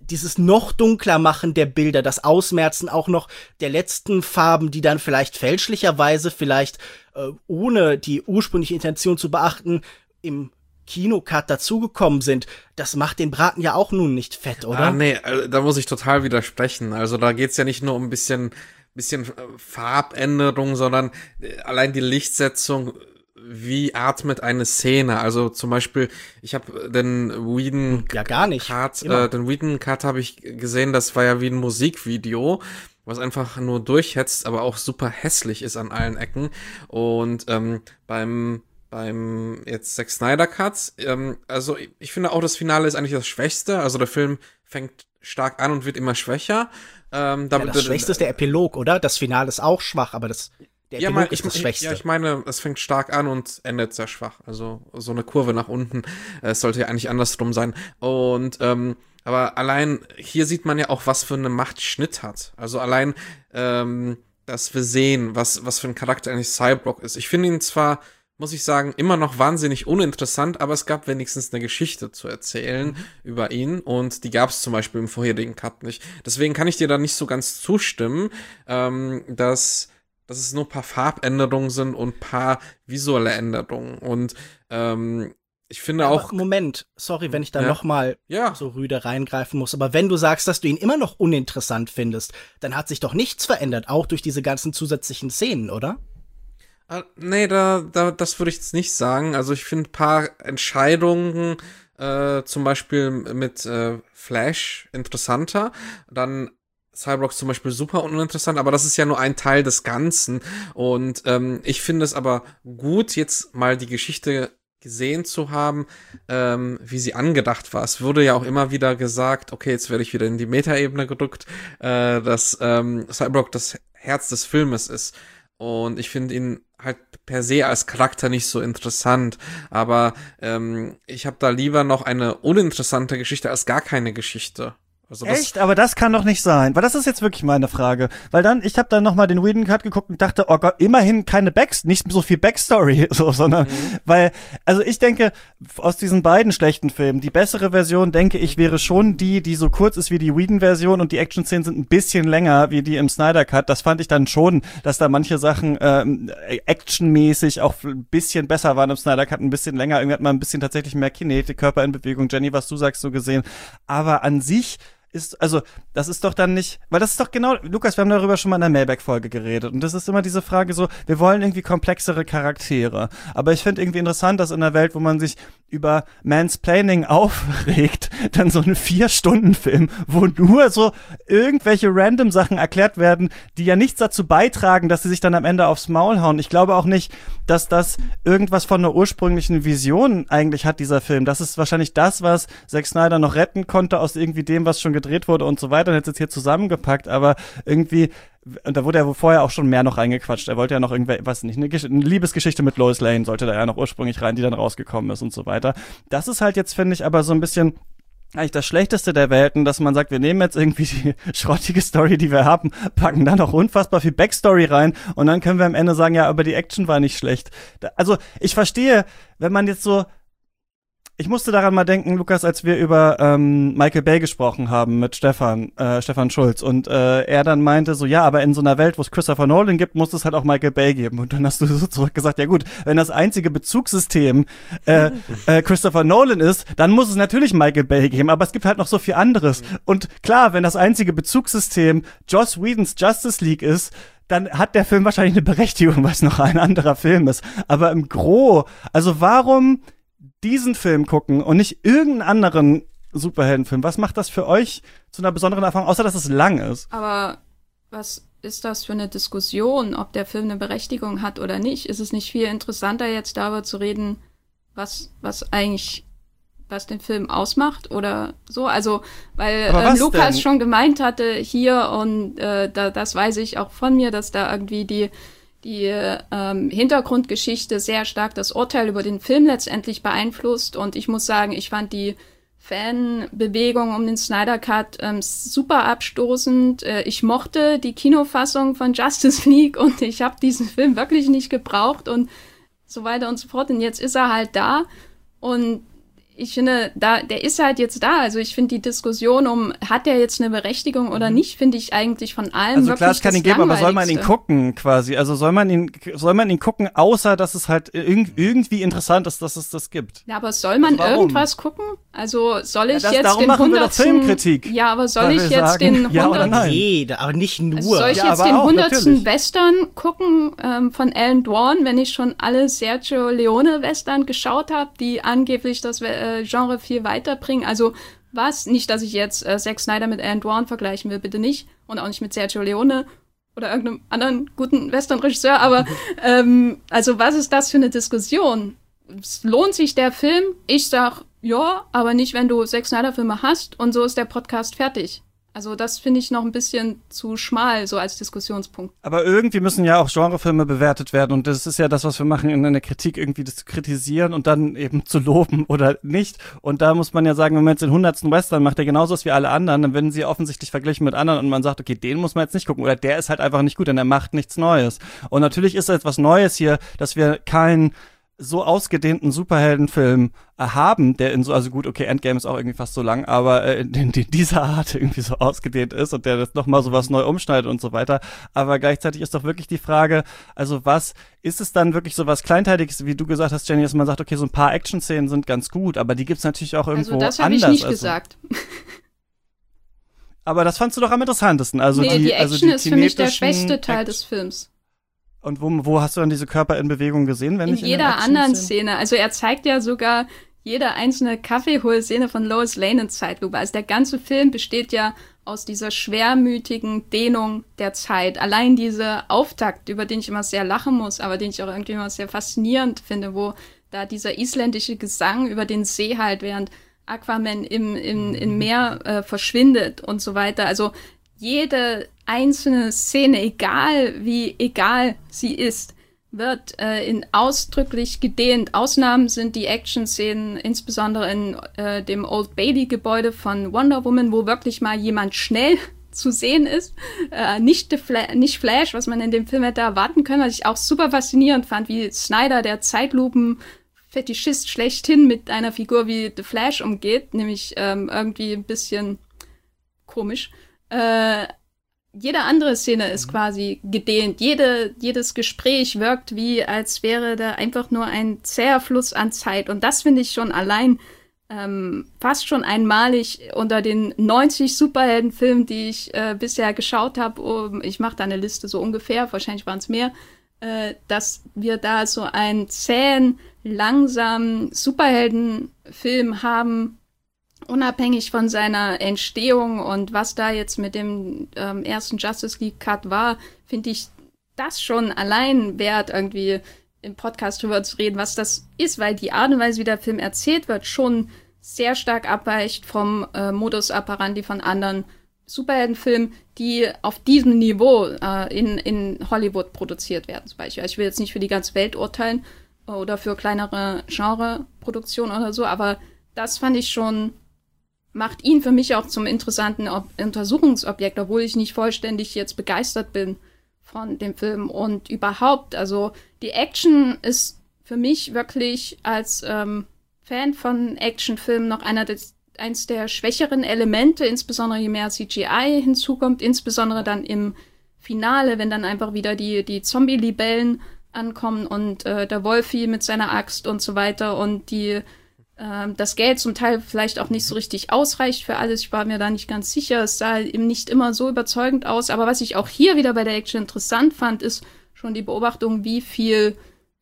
dieses noch dunkler machen der Bilder, das Ausmerzen auch noch der letzten Farben, die dann vielleicht fälschlicherweise, vielleicht äh, ohne die ursprüngliche Intention zu beachten, im Kinocut dazugekommen sind, das macht den Braten ja auch nun nicht fett, oder? Ah, nee, da muss ich total widersprechen. Also da geht's ja nicht nur um ein bisschen, bisschen Farbänderung, sondern allein die Lichtsetzung, wie atmet eine Szene. Also zum Beispiel, ich habe den Whedon ja gar nicht. Cut, äh, den Whedon Cut habe ich gesehen, das war ja wie ein Musikvideo, was einfach nur durchhetzt, aber auch super hässlich ist an allen Ecken. Und ähm, beim beim jetzt Zack Snyder Cut, ähm, also ich, ich finde auch, das Finale ist eigentlich das Schwächste. Also der Film fängt stark an und wird immer schwächer. Ähm, ja, das Schwächste ist der Epilog, oder? Das Finale ist auch schwach, aber das der ja, Epilog mein, ist ich, das Schwächste. Ja, ich meine, es fängt stark an und endet sehr schwach. Also so eine Kurve nach unten. Es sollte ja eigentlich andersrum sein. Und ähm, aber allein hier sieht man ja auch, was für eine Macht Schnitt hat. Also allein, ähm, dass wir sehen, was was für ein Charakter eigentlich Cyborg ist. Ich finde ihn zwar, muss ich sagen, immer noch wahnsinnig uninteressant, aber es gab wenigstens eine Geschichte zu erzählen mhm. über ihn und die gab es zum Beispiel im vorherigen Cut nicht. Deswegen kann ich dir da nicht so ganz zustimmen, ähm, dass, dass es nur ein paar Farbänderungen sind und ein paar visuelle Änderungen und ähm, ich finde aber auch... Moment, sorry, wenn ich da ja. nochmal ja. so rüde reingreifen muss, aber wenn du sagst, dass du ihn immer noch uninteressant findest, dann hat sich doch nichts verändert, auch durch diese ganzen zusätzlichen Szenen, oder? Uh, nee, da, da, das würde ich jetzt nicht sagen. Also ich finde ein paar Entscheidungen, äh, zum Beispiel mit äh, Flash interessanter. Dann Cyborg zum Beispiel super uninteressant, aber das ist ja nur ein Teil des Ganzen. Und ähm, ich finde es aber gut, jetzt mal die Geschichte gesehen zu haben, ähm, wie sie angedacht war. Es wurde ja auch immer wieder gesagt, okay, jetzt werde ich wieder in die Metaebene gedrückt, äh, dass ähm, Cyborg das Herz des Filmes ist. Und ich finde ihn halt per se als Charakter nicht so interessant, aber ähm, ich habe da lieber noch eine uninteressante Geschichte als gar keine Geschichte. Also das Echt? Aber das kann doch nicht sein. Weil das ist jetzt wirklich meine Frage. Weil dann, ich habe dann nochmal den Whedon Cut geguckt und dachte, oh Gott, immerhin keine Backstory, nicht so viel Backstory, so, sondern, mhm. weil, also ich denke, aus diesen beiden schlechten Filmen, die bessere Version, denke ich, wäre schon die, die so kurz ist wie die Whedon-Version und die Action-Szenen sind ein bisschen länger wie die im Snyder Cut. Das fand ich dann schon, dass da manche Sachen ähm, actionmäßig auch ein bisschen besser waren im Snyder Cut, ein bisschen länger. Irgendwie hat man ein bisschen tatsächlich mehr Kinetik, Körper in Bewegung. Jenny, was du sagst, so gesehen. Aber an sich ist, also, das ist doch dann nicht, weil das ist doch genau, Lukas, wir haben darüber schon mal in der Mailback-Folge geredet und das ist immer diese Frage so, wir wollen irgendwie komplexere Charaktere, aber ich finde irgendwie interessant, dass in einer Welt, wo man sich über Mansplaining aufregt, dann so ein Vier-Stunden-Film, wo nur so irgendwelche random Sachen erklärt werden, die ja nichts dazu beitragen, dass sie sich dann am Ende aufs Maul hauen. Ich glaube auch nicht, dass das irgendwas von einer ursprünglichen Vision eigentlich hat, dieser Film. Das ist wahrscheinlich das, was Zack Snyder noch retten konnte aus irgendwie dem, was schon gedreht wurde und so weiter, und jetzt ist hier zusammengepackt, aber irgendwie, und da wurde ja vorher auch schon mehr noch reingequatscht, er wollte ja noch irgendwer, was nicht, eine, Gesch- eine Liebesgeschichte mit Lois Lane sollte da ja noch ursprünglich rein, die dann rausgekommen ist und so weiter. Das ist halt jetzt, finde ich, aber so ein bisschen eigentlich das Schlechteste der Welten, dass man sagt, wir nehmen jetzt irgendwie die schrottige Story, die wir haben, packen da noch unfassbar viel Backstory rein und dann können wir am Ende sagen, ja, aber die Action war nicht schlecht. Da, also, ich verstehe, wenn man jetzt so, ich musste daran mal denken, Lukas, als wir über ähm, Michael Bay gesprochen haben mit Stefan, äh, Stefan Schulz und äh, er dann meinte so, ja, aber in so einer Welt, wo es Christopher Nolan gibt, muss es halt auch Michael Bay geben. Und dann hast du so zurückgesagt, ja gut, wenn das einzige Bezugssystem äh, äh, Christopher Nolan ist, dann muss es natürlich Michael Bay geben, aber es gibt halt noch so viel anderes. Und klar, wenn das einzige Bezugssystem Joss Whedons Justice League ist, dann hat der Film wahrscheinlich eine Berechtigung, weil es noch ein anderer Film ist. Aber im Gros, also warum diesen Film gucken und nicht irgendeinen anderen Superheldenfilm? Was macht das für euch zu einer besonderen Erfahrung, außer dass es lang ist? Aber was ist das für eine Diskussion, ob der Film eine Berechtigung hat oder nicht? Ist es nicht viel interessanter, jetzt darüber zu reden, was, was eigentlich, was den Film ausmacht oder so? Also, weil äh, Lukas denn? schon gemeint hatte hier und äh, da, das weiß ich auch von mir, dass da irgendwie die die ähm, Hintergrundgeschichte sehr stark das Urteil über den Film letztendlich beeinflusst. Und ich muss sagen, ich fand die Fanbewegung um den Snyder Cut ähm, super abstoßend. Äh, ich mochte die Kinofassung von Justice League und ich habe diesen Film wirklich nicht gebraucht und so weiter und so fort. Und jetzt ist er halt da und Ich finde, da, der ist halt jetzt da. Also ich finde die Diskussion um, hat der jetzt eine Berechtigung oder nicht, finde ich eigentlich von allen also wirklich klar, es kann das ihn geben, aber soll man ihn Langweiligste. gucken quasi? Also soll man ihn, soll man ihn gucken, außer dass es halt irg- irgendwie interessant ist, dass es das gibt? Ja, aber soll man Also warum? irgendwas gucken? Also soll ich Ja, das- jetzt darum den machen wir doch hundertsten Filmkritik. Ja, aber soll Weil ich wir jetzt sagen, den ja oder hundertsten nein? Nee, da- aber nicht nur. Also soll ich Ja, jetzt aber den auch, hundertsten natürlich. Western gucken ähm, von Alan Dwan, wenn ich schon alle Sergio Leone Western geschaut habe, die angeblich das äh, Genre viel weiterbringen? Also was? Nicht, dass ich jetzt äh, Zack Snyder mit Alan Dwan vergleichen will, bitte nicht. Und auch nicht mit Sergio Leone oder irgendeinem anderen guten Western-Regisseur. Aber ähm, also was ist das für eine Diskussion? Es lohnt sich der Film? Ich sag ja, aber nicht, wenn du Zack Snyder-Filme hast. Und so ist der Podcast fertig. Also das finde ich noch ein bisschen zu schmal, so als Diskussionspunkt. Aber irgendwie müssen ja auch Genrefilme bewertet werden und das ist ja das, was wir machen in einer Kritik, irgendwie das zu kritisieren und dann eben zu loben oder nicht. Und da muss man ja sagen, wenn man jetzt den hundertsten Western macht, der genauso ist wie alle anderen, dann werden sie offensichtlich verglichen mit anderen und man sagt, okay, den muss man jetzt nicht gucken oder der ist halt einfach nicht gut, denn er macht nichts Neues. Und natürlich ist da jetzt was Neues hier, dass wir keinen so ausgedehnten Superheldenfilm äh, haben, der in so, also gut, okay, Endgame ist auch irgendwie fast so lang, aber äh, in, in dieser Art irgendwie so ausgedehnt ist und der das nochmal so was neu umschneidet und so weiter. Aber gleichzeitig ist doch wirklich die Frage, also was, ist es dann wirklich so was Kleinteiliges, wie du gesagt hast, Jenny, dass man sagt, okay, so ein paar Action-Szenen sind ganz gut, aber die gibt's natürlich auch irgendwo Also anders. das habe ich nicht also. gesagt. Aber das fandst du doch am interessantesten. Also nee, die, die also Action die ist für mich der kinetischen schwächste Teil Act- des Films. Und wo, wo hast du dann diese Körper in Bewegung gesehen, wenn In nicht in jeder den anderen Action-Szenen? Szene. Also er zeigt ja sogar jede einzelne Kaffeeholszene von Lois Lane in Zeitlupe. Also der ganze Film besteht ja aus dieser schwermütigen Dehnung der Zeit. Allein dieser Auftakt, über den ich immer sehr lachen muss, aber den ich auch irgendwie immer sehr faszinierend finde, wo da dieser isländische Gesang über den See halt, während Aquaman im, im, im Meer äh, verschwindet und so weiter. Also jede einzelne Szene, egal wie egal sie ist, wird äh, in ausdrücklich gedehnt. Ausnahmen sind die Action-Szenen, insbesondere in äh, dem Old Bailey-Gebäude von Wonder Woman, wo wirklich mal jemand schnell zu sehen ist. Äh, nicht, Fla- nicht Flash, was man in dem Film hätte erwarten können, was ich auch super faszinierend fand, wie Snyder, der Zeitlupen-Fetischist schlechthin, mit einer Figur wie The Flash umgeht, nämlich ähm, irgendwie ein bisschen komisch. Äh, jede andere Szene ist quasi gedehnt. Jede, jedes Gespräch wirkt wie, als wäre da einfach nur ein zäher Fluss an Zeit. Und das finde ich schon allein ähm, fast schon einmalig unter den neunzig Superheldenfilmen, die ich äh, bisher geschaut habe. Um, ich mache da eine Liste so ungefähr, wahrscheinlich waren es mehr, äh, dass wir da so einen zähen, langsamen Superheldenfilm haben, unabhängig von seiner Entstehung und was da jetzt mit dem ähm, ersten Justice League Cut war, finde ich das schon allein wert, irgendwie im Podcast drüber zu reden, was das ist, weil die Art und Weise, wie der Film erzählt wird, schon sehr stark abweicht vom äh, Modus operandi von anderen Superheldenfilmen, die auf diesem Niveau äh, in, in Hollywood produziert werden, zum Beispiel. Ich will jetzt nicht für die ganze Welt urteilen äh, oder für kleinere Genreproduktionen oder so, aber das fand ich schon, macht ihn für mich auch zum interessanten Ob- Untersuchungsobjekt, obwohl ich nicht vollständig jetzt begeistert bin von dem Film. Und überhaupt, also die Action ist für mich wirklich als ähm, Fan von Actionfilmen noch einer des, eins der schwächeren Elemente, insbesondere je mehr C G I hinzukommt, insbesondere dann im Finale, wenn dann einfach wieder die, die Zombie-Libellen ankommen und äh, der Wolfie mit seiner Axt und so weiter und die das Geld zum Teil vielleicht auch nicht so richtig ausreicht für alles. Ich war mir da nicht ganz sicher. Es sah eben nicht immer so überzeugend aus. Aber was ich auch hier wieder bei der Action interessant fand, ist schon die Beobachtung, wie viel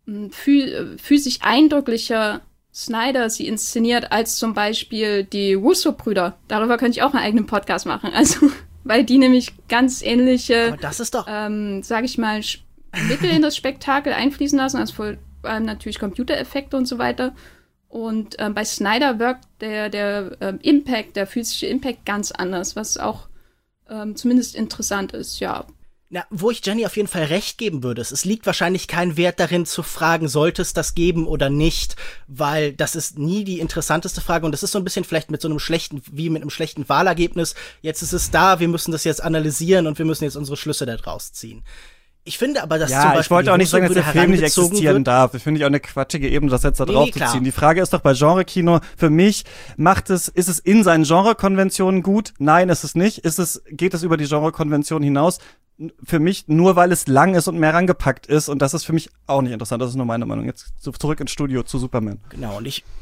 phys- physisch eindrücklicher Snyder sie inszeniert als zum Beispiel die Russo-Brüder. Darüber könnte ich auch einen eigenen Podcast machen. Also, weil die nämlich ganz ähnliche, Aber das ist doch, ähm, sag ich mal, Sch- Mittel in das Spektakel einfließen lassen. Also vor allem natürlich Computereffekte und so weiter. Und ähm, bei Snyder wirkt der, der ähm, Impact, der physische Impact ganz anders, was auch ähm, zumindest interessant ist, ja. na, wo ich Jenny auf jeden Fall recht geben würde, es liegt wahrscheinlich kein Wert darin zu fragen, sollte es das geben oder nicht, weil das ist nie die interessanteste Frage und das ist so ein bisschen vielleicht mit so einem schlechten, wie mit einem schlechten Wahlergebnis, jetzt ist es da, wir müssen das jetzt analysieren und wir müssen jetzt unsere Schlüsse daraus ziehen. Ich finde aber, dass ja, zum Beispiel ich wollte auch nicht sagen, dass der Film nicht existieren wird. darf. Das finde ich auch eine quatschige Ebene, das jetzt da Nee, drauf nee, zu klar. ziehen. Die Frage ist doch bei Genre-Kino, für mich macht es, ist es in seinen Genre-Konventionen gut? Nein, ist es nicht. Ist es, geht es über die Genre-Konvention hinaus? Für mich nur, weil es lang ist und mehr rangepackt ist. Und das ist für mich auch nicht interessant. Das ist nur meine Meinung. Jetzt zurück ins Studio zu Superman. Genau, und ich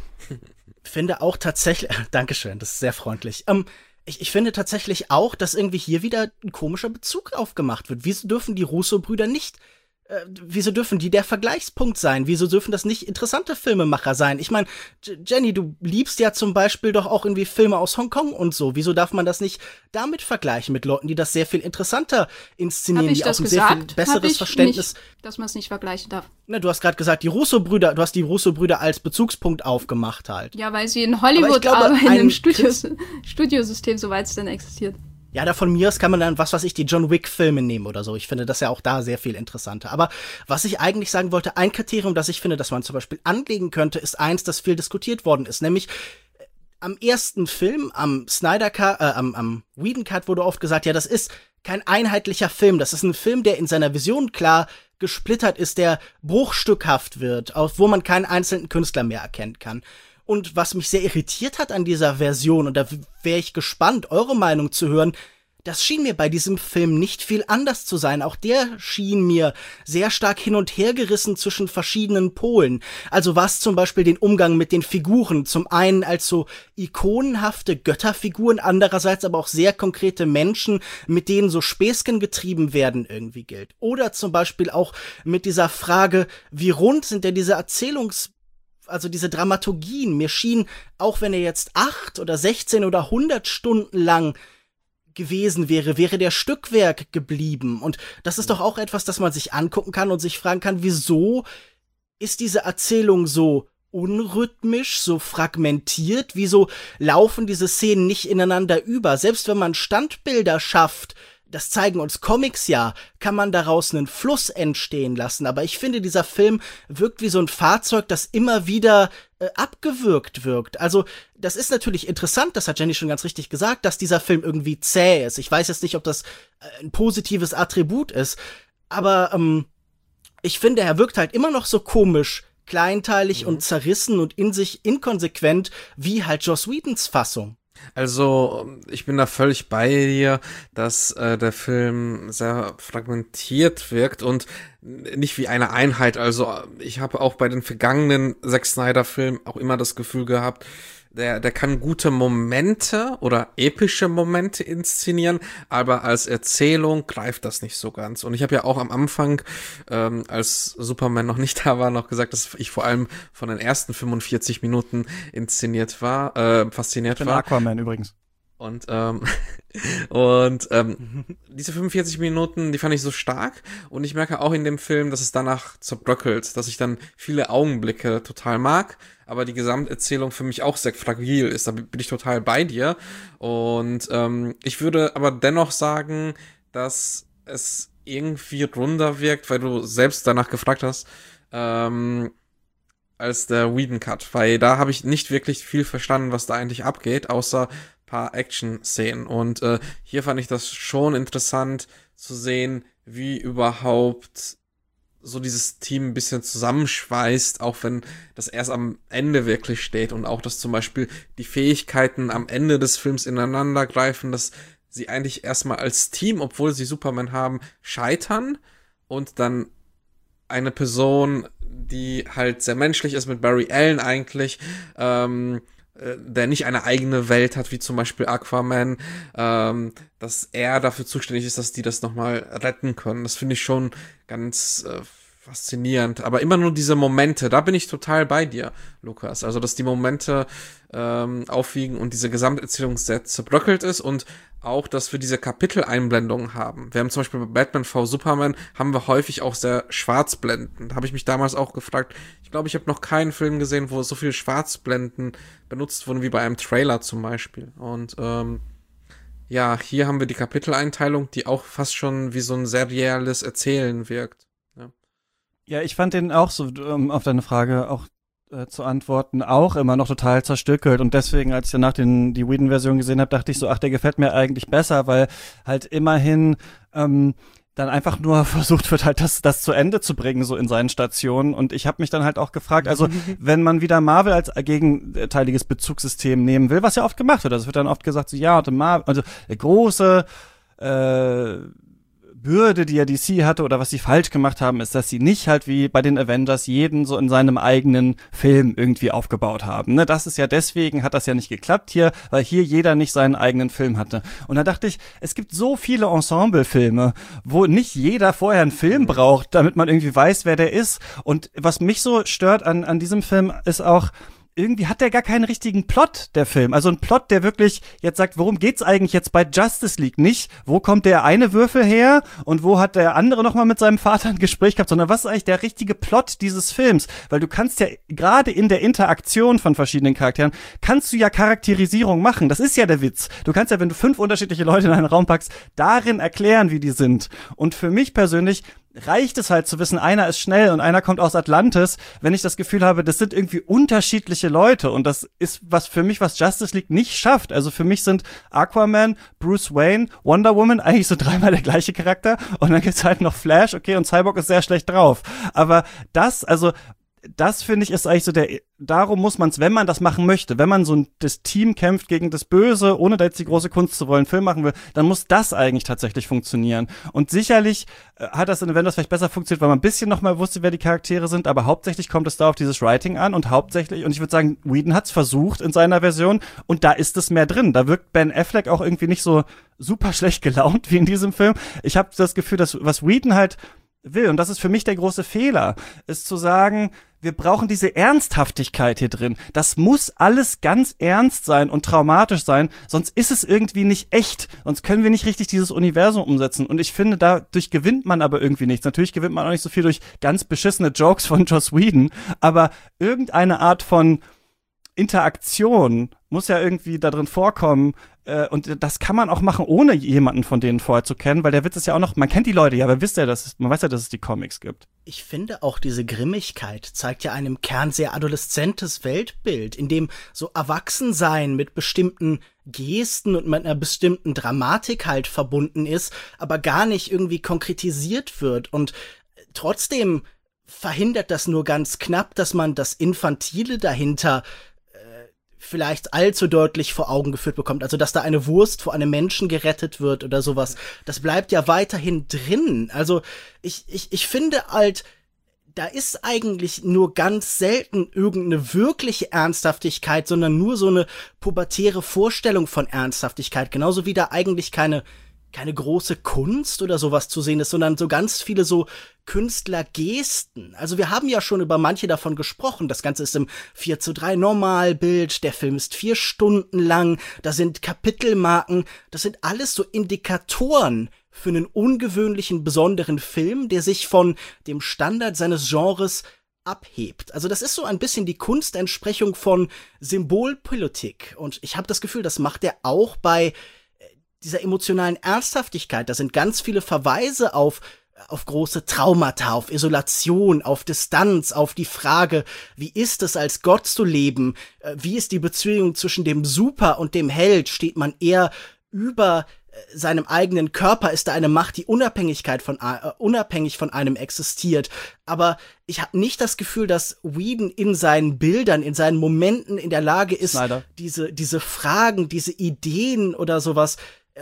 finde auch tatsächlich, Dankeschön, das ist sehr freundlich. Ähm, ich, ich finde tatsächlich auch, dass irgendwie hier wieder ein komischer Bezug aufgemacht wird. Wieso dürfen die Russo-Brüder nicht, äh, wieso dürfen die der Vergleichspunkt sein? Wieso dürfen das nicht interessante Filmemacher sein? Ich meine, Jenny, du liebst ja zum Beispiel doch auch irgendwie Filme aus Hongkong und so. Wieso darf man das nicht damit vergleichen mit Leuten, die das sehr viel interessanter inszenieren, Hab ich die das auch ein gesagt? sehr viel besseres Hab ich Verständnis. Nicht, dass man es nicht vergleichen darf. Na, du hast gerade gesagt, die Russo-Brüder, du hast die Russo-Brüder als Bezugspunkt aufgemacht halt. Ja, weil sie in Hollywood glaube, arbeiten, ein im Studios, Studiosystem, soweit es denn existiert. Ja, da von mir aus kann man dann, was weiß ich, die John Wick-Filme nehmen oder so. Ich finde das ja auch da sehr viel interessanter. Aber was ich eigentlich sagen wollte, ein Kriterium, das ich finde, dass man zum Beispiel anlegen könnte, ist eins, das viel diskutiert worden ist. Nämlich äh, am ersten Film, am Snyder Cut, äh, am, am Whedon Cut wurde oft gesagt, ja, das ist kein einheitlicher Film. Das ist ein Film, der in seiner Vision klar gesplittert ist, der bruchstückhaft wird, auf wo man keinen einzelnen Künstler mehr erkennen kann. Und was mich sehr irritiert hat an dieser Version, und da wäre ich gespannt, eure Meinung zu hören, das schien mir bei diesem Film nicht viel anders zu sein. Auch der schien mir sehr stark hin und her gerissen zwischen verschiedenen Polen. Also was zum Beispiel den Umgang mit den Figuren, zum einen als so ikonenhafte Götterfiguren, andererseits aber auch sehr konkrete Menschen, mit denen so Späßchen getrieben werden, irgendwie gilt. Oder zum Beispiel auch mit dieser Frage, wie rund sind denn diese Erzählungs also diese Dramaturgien. Mir schien, auch wenn er jetzt acht oder sechzehn oder hundert Stunden lang gewesen wäre, wäre der Stückwerk geblieben. Und das ist doch auch etwas, das man sich angucken kann und sich fragen kann, wieso ist diese Erzählung so unrhythmisch, so fragmentiert? Wieso laufen diese Szenen nicht ineinander über? Selbst wenn man Standbilder schafft, das zeigen uns Comics ja, kann man daraus einen Fluss entstehen lassen. Aber ich finde, dieser Film wirkt wie so ein Fahrzeug, das immer wieder äh, abgewürgt wirkt. Also, das ist natürlich interessant, das hat Jenny schon ganz richtig gesagt, dass dieser Film irgendwie zäh ist. Ich weiß jetzt nicht, ob das äh, ein positives Attribut ist, aber ähm, ich finde, er wirkt halt immer noch so komisch, kleinteilig mhm. und zerrissen und in sich inkonsequent, wie halt Joss Whedons Fassung. Also, ich bin da völlig bei dir, dass äh, der Film sehr fragmentiert wirkt und nicht wie eine Einheit. Also, ich habe auch bei den vergangenen Zack Snyder-Filmen auch immer das Gefühl gehabt, der, der kann gute Momente oder epische Momente inszenieren, aber als Erzählung greift das nicht so ganz. Und ich habe ja auch am Anfang, ähm, als Superman noch nicht da war, noch gesagt, dass ich vor allem von den ersten fünfundvierzig Minuten inszeniert war, äh, fasziniert ich bin war. Aquaman übrigens. Und ähm, und ähm, diese fünfundvierzig Minuten, die fand ich so stark. Und ich merke auch in dem Film, dass es danach zerbröckelt, dass ich dann viele Augenblicke total mag, aber die Gesamterzählung für mich auch sehr fragil ist. Da bin ich total bei dir. Und ähm, ich würde aber dennoch sagen, dass es irgendwie runder wirkt, weil du selbst danach gefragt hast, ähm, als der Whedon Cut. Weil da habe ich nicht wirklich viel verstanden, was da eigentlich abgeht, außer paar Action-Szenen. Und äh, hier fand ich das schon interessant zu sehen, wie überhaupt so dieses Team ein bisschen zusammenschweißt, auch wenn das erst am Ende wirklich steht und auch, dass zum Beispiel die Fähigkeiten am Ende des Films ineinander greifen, dass sie eigentlich erstmal als Team, obwohl sie Superman haben, scheitern und dann eine Person, die halt sehr menschlich ist, mit Barry Allen eigentlich, ähm, der nicht eine eigene Welt hat, wie zum Beispiel Aquaman, ähm, dass er dafür zuständig ist, dass die das nochmal retten können. Das finde ich schon ganz äh, faszinierend. Aber immer nur diese Momente, da bin ich total bei dir, Lukas. Also, dass die Momente ähm, aufwiegen und diese Gesamterzählung sehr zerbröckelt ist und auch, dass wir diese Kapiteleinblendungen haben. Wir haben zum Beispiel bei Batman v Superman haben wir häufig auch sehr Schwarzblenden. Da habe ich mich damals auch gefragt, ich glaube, ich habe noch keinen Film gesehen, wo so viele Schwarzblenden benutzt wurden wie bei einem Trailer zum Beispiel. Und ähm, ja, hier haben wir die Kapiteleinteilung, die auch fast schon wie so ein serielles Erzählen wirkt. Ja, ja ich fand den auch so, um auf deine Frage auch äh, zu antworten, auch immer noch total zerstückelt. Und deswegen, als ich danach den, die Whedon-Version gesehen habe, dachte ich so, ach, der gefällt mir eigentlich besser, weil halt immerhin ähm, dann einfach nur versucht wird, halt das, das zu Ende zu bringen, so in seinen Stationen. Und ich habe mich dann halt auch gefragt, also wenn man wieder Marvel als gegenteiliges Bezugssystem nehmen will, was ja oft gemacht wird, also es wird dann oft gesagt, so ja, Marvel, also der große äh, Bürde, die ja D C hatte oder was sie falsch gemacht haben, ist, dass sie nicht halt wie bei den Avengers jeden so in seinem eigenen Film irgendwie aufgebaut haben. Ne? Das ist ja deswegen, hat das ja nicht geklappt hier, weil hier jeder nicht seinen eigenen Film hatte. Und da dachte ich, es gibt so viele Ensemble-Filme, wo nicht jeder vorher einen Film braucht, damit man irgendwie weiß, wer der ist. Und was mich so stört an, an diesem Film ist auch, irgendwie hat der gar keinen richtigen Plot, der Film. Also ein Plot, der wirklich jetzt sagt, worum geht's eigentlich jetzt bei Justice League? Nicht, wo kommt der eine Würfel her und wo hat der andere nochmal mit seinem Vater ein Gespräch gehabt, sondern was ist eigentlich der richtige Plot dieses Films? Weil du kannst ja gerade in der Interaktion von verschiedenen Charakteren, kannst du ja Charakterisierung machen. Das ist ja der Witz. Du kannst ja, wenn du fünf unterschiedliche Leute in einen Raum packst, darin erklären, wie die sind. Und für mich persönlich reicht es halt zu wissen, einer ist schnell und einer kommt aus Atlantis, wenn ich das Gefühl habe, das sind irgendwie unterschiedliche Leute und das ist was für mich, was Justice League nicht schafft. Also für mich sind Aquaman, Bruce Wayne, Wonder Woman eigentlich so dreimal der gleiche Charakter und dann gibt's halt noch Flash, okay, und Cyborg ist sehr schlecht drauf. Aber das, also das finde ich ist eigentlich so der, darum muss man es, wenn man das machen möchte, wenn man so ein, das Team kämpft gegen das Böse, ohne da jetzt die große Kunst zu wollen, Film machen will, dann muss das eigentlich tatsächlich funktionieren. Und sicherlich äh, hat das in Avengers vielleicht besser funktioniert, weil man ein bisschen noch mal wusste, wer die Charaktere sind, aber hauptsächlich kommt es da auf dieses Writing an und hauptsächlich, und ich würde sagen, Whedon hat's versucht in seiner Version und da ist es mehr drin. Da wirkt Ben Affleck auch irgendwie nicht so super schlecht gelaunt wie in diesem Film. Ich habe das Gefühl, dass was Whedon halt will, und das ist für mich der große Fehler, ist zu sagen, wir brauchen diese Ernsthaftigkeit hier drin. Das muss alles ganz ernst sein und traumatisch sein, sonst ist es irgendwie nicht echt. Sonst können wir nicht richtig dieses Universum umsetzen. Und ich finde, dadurch gewinnt man aber irgendwie nichts. Natürlich gewinnt man auch nicht so viel durch ganz beschissene Jokes von Joss Whedon, aber irgendeine Art von Interaktion muss ja irgendwie da drin vorkommen. Äh, und das kann man auch machen, ohne jemanden von denen vorher zu kennen, weil der Witz ist ja auch noch, man kennt die Leute ja, aber wisst ja, dass es, man weiß ja, dass es die Comics gibt. Ich finde auch diese Grimmigkeit zeigt ja einem Kern sehr adoleszentes Weltbild, in dem so Erwachsensein mit bestimmten Gesten und mit einer bestimmten Dramatik halt verbunden ist, aber gar nicht irgendwie konkretisiert wird. Und trotzdem verhindert das nur ganz knapp, dass man das Infantile dahinter vielleicht allzu deutlich vor Augen geführt bekommt. Also, dass da eine Wurst vor einem Menschen gerettet wird oder sowas. Das bleibt ja weiterhin drin. Also, ich, ich, ich finde halt, da ist eigentlich nur ganz selten irgendeine wirkliche Ernsthaftigkeit, sondern nur so eine pubertäre Vorstellung von Ernsthaftigkeit. Genauso wie da eigentlich keine keine große Kunst oder sowas zu sehen ist, sondern so ganz viele so Künstlergesten. Also wir haben ja schon über manche davon gesprochen. Das Ganze ist im vier zu drei Normalbild, der Film ist vier Stunden lang, da sind Kapitelmarken, das sind alles so Indikatoren für einen ungewöhnlichen, besonderen Film, der sich von dem Standard seines Genres abhebt. Also das ist so ein bisschen die Kunstentsprechung von Symbolpolitik. Und ich habe das Gefühl, das macht er auch bei dieser emotionalen Ernsthaftigkeit. Da sind ganz viele Verweise auf auf große Traumata, auf Isolation, auf Distanz, auf die Frage, wie ist es als Gott zu leben? Wie ist die Beziehung zwischen dem Super und dem Held? Steht man eher über seinem eigenen Körper? Ist da eine Macht, die Unabhängigkeit von uh, unabhängig von einem existiert? Aber ich habe nicht das Gefühl, dass Whedon in seinen Bildern, in seinen Momenten in der Lage ist, Leider. diese diese Fragen, diese Ideen oder sowas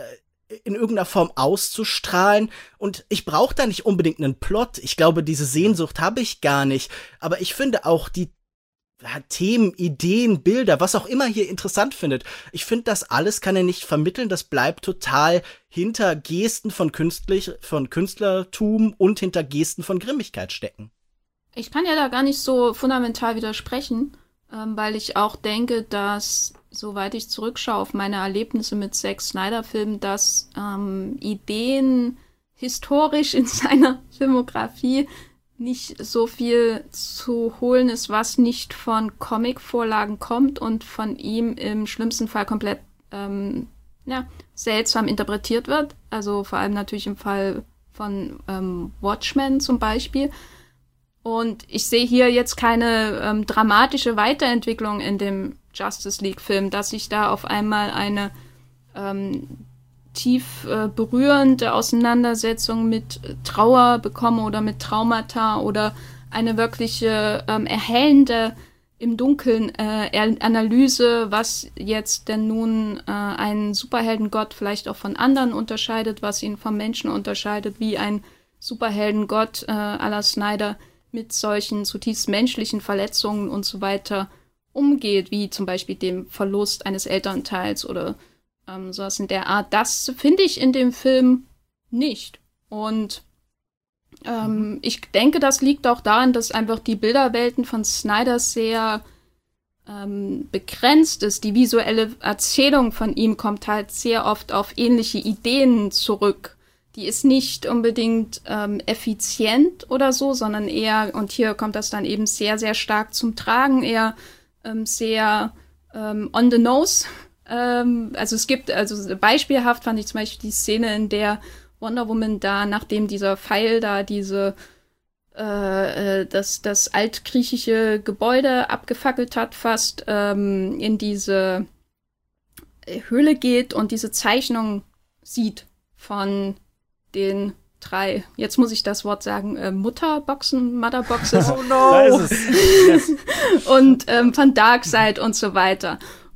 in irgendeiner Form auszustrahlen. Und ich brauche da nicht unbedingt einen Plot. Ich glaube, diese Sehnsucht habe ich gar nicht. Aber ich finde auch die ja, Themen, Ideen, Bilder, was auch immer hier interessant findet. Ich finde, das alles kann er nicht vermitteln. Das bleibt total hinter Gesten von, künstlich, von Künstlertum und hinter Gesten von Grimmigkeit stecken. Ich kann ja da gar nicht so fundamental widersprechen, ähm, weil ich auch denke, dass, soweit ich zurückschaue auf meine Erlebnisse mit Zack Snyder-Filmen, dass ähm, Ideen historisch in seiner Filmografie nicht so viel zu holen ist, was nicht von Comic-Vorlagen kommt und von ihm im schlimmsten Fall komplett ähm, ja, seltsam interpretiert wird. Also vor allem natürlich im Fall von ähm, Watchmen zum Beispiel. Und ich sehe hier jetzt keine ähm, dramatische Weiterentwicklung in dem Justice League-Film, dass sich da auf einmal eine ähm, tief äh, berührende Auseinandersetzung mit Trauer bekomme oder mit Traumata oder eine wirkliche ähm, erhellende im Dunkeln äh, Analyse, was jetzt denn nun äh, einen Superheldengott vielleicht auch von anderen unterscheidet, was ihn vom Menschen unterscheidet, wie ein Superheldengott äh, à la Snyder mit solchen zutiefst menschlichen Verletzungen und so weiter umgeht, wie zum Beispiel dem Verlust eines Elternteils oder ähm, sowas in der Art. Das finde ich in dem Film nicht. Und ähm, ich denke, das liegt auch daran, dass einfach die Bilderwelten von Snyder sehr ähm, begrenzt ist. Die visuelle Erzählung von ihm kommt halt sehr oft auf ähnliche Ideen zurück. Die ist nicht unbedingt ähm, effizient oder so, sondern eher, und hier kommt das dann eben sehr, sehr stark zum Tragen, eher ähm, sehr ähm, on the nose. Ähm, also es gibt, also beispielhaft fand ich zum Beispiel die Szene, in der Wonder Woman da, nachdem dieser Pfeil da diese äh, das, das altgriechische Gebäude abgefackelt hat, fast ähm, in diese Höhle geht und diese Zeichnung sieht von den drei, jetzt muss ich das Wort sagen, äh, Mutterboxen, Motherboxes. Oh no! Da ist es. Yes. Und ähm, von Darkseid und so weiter.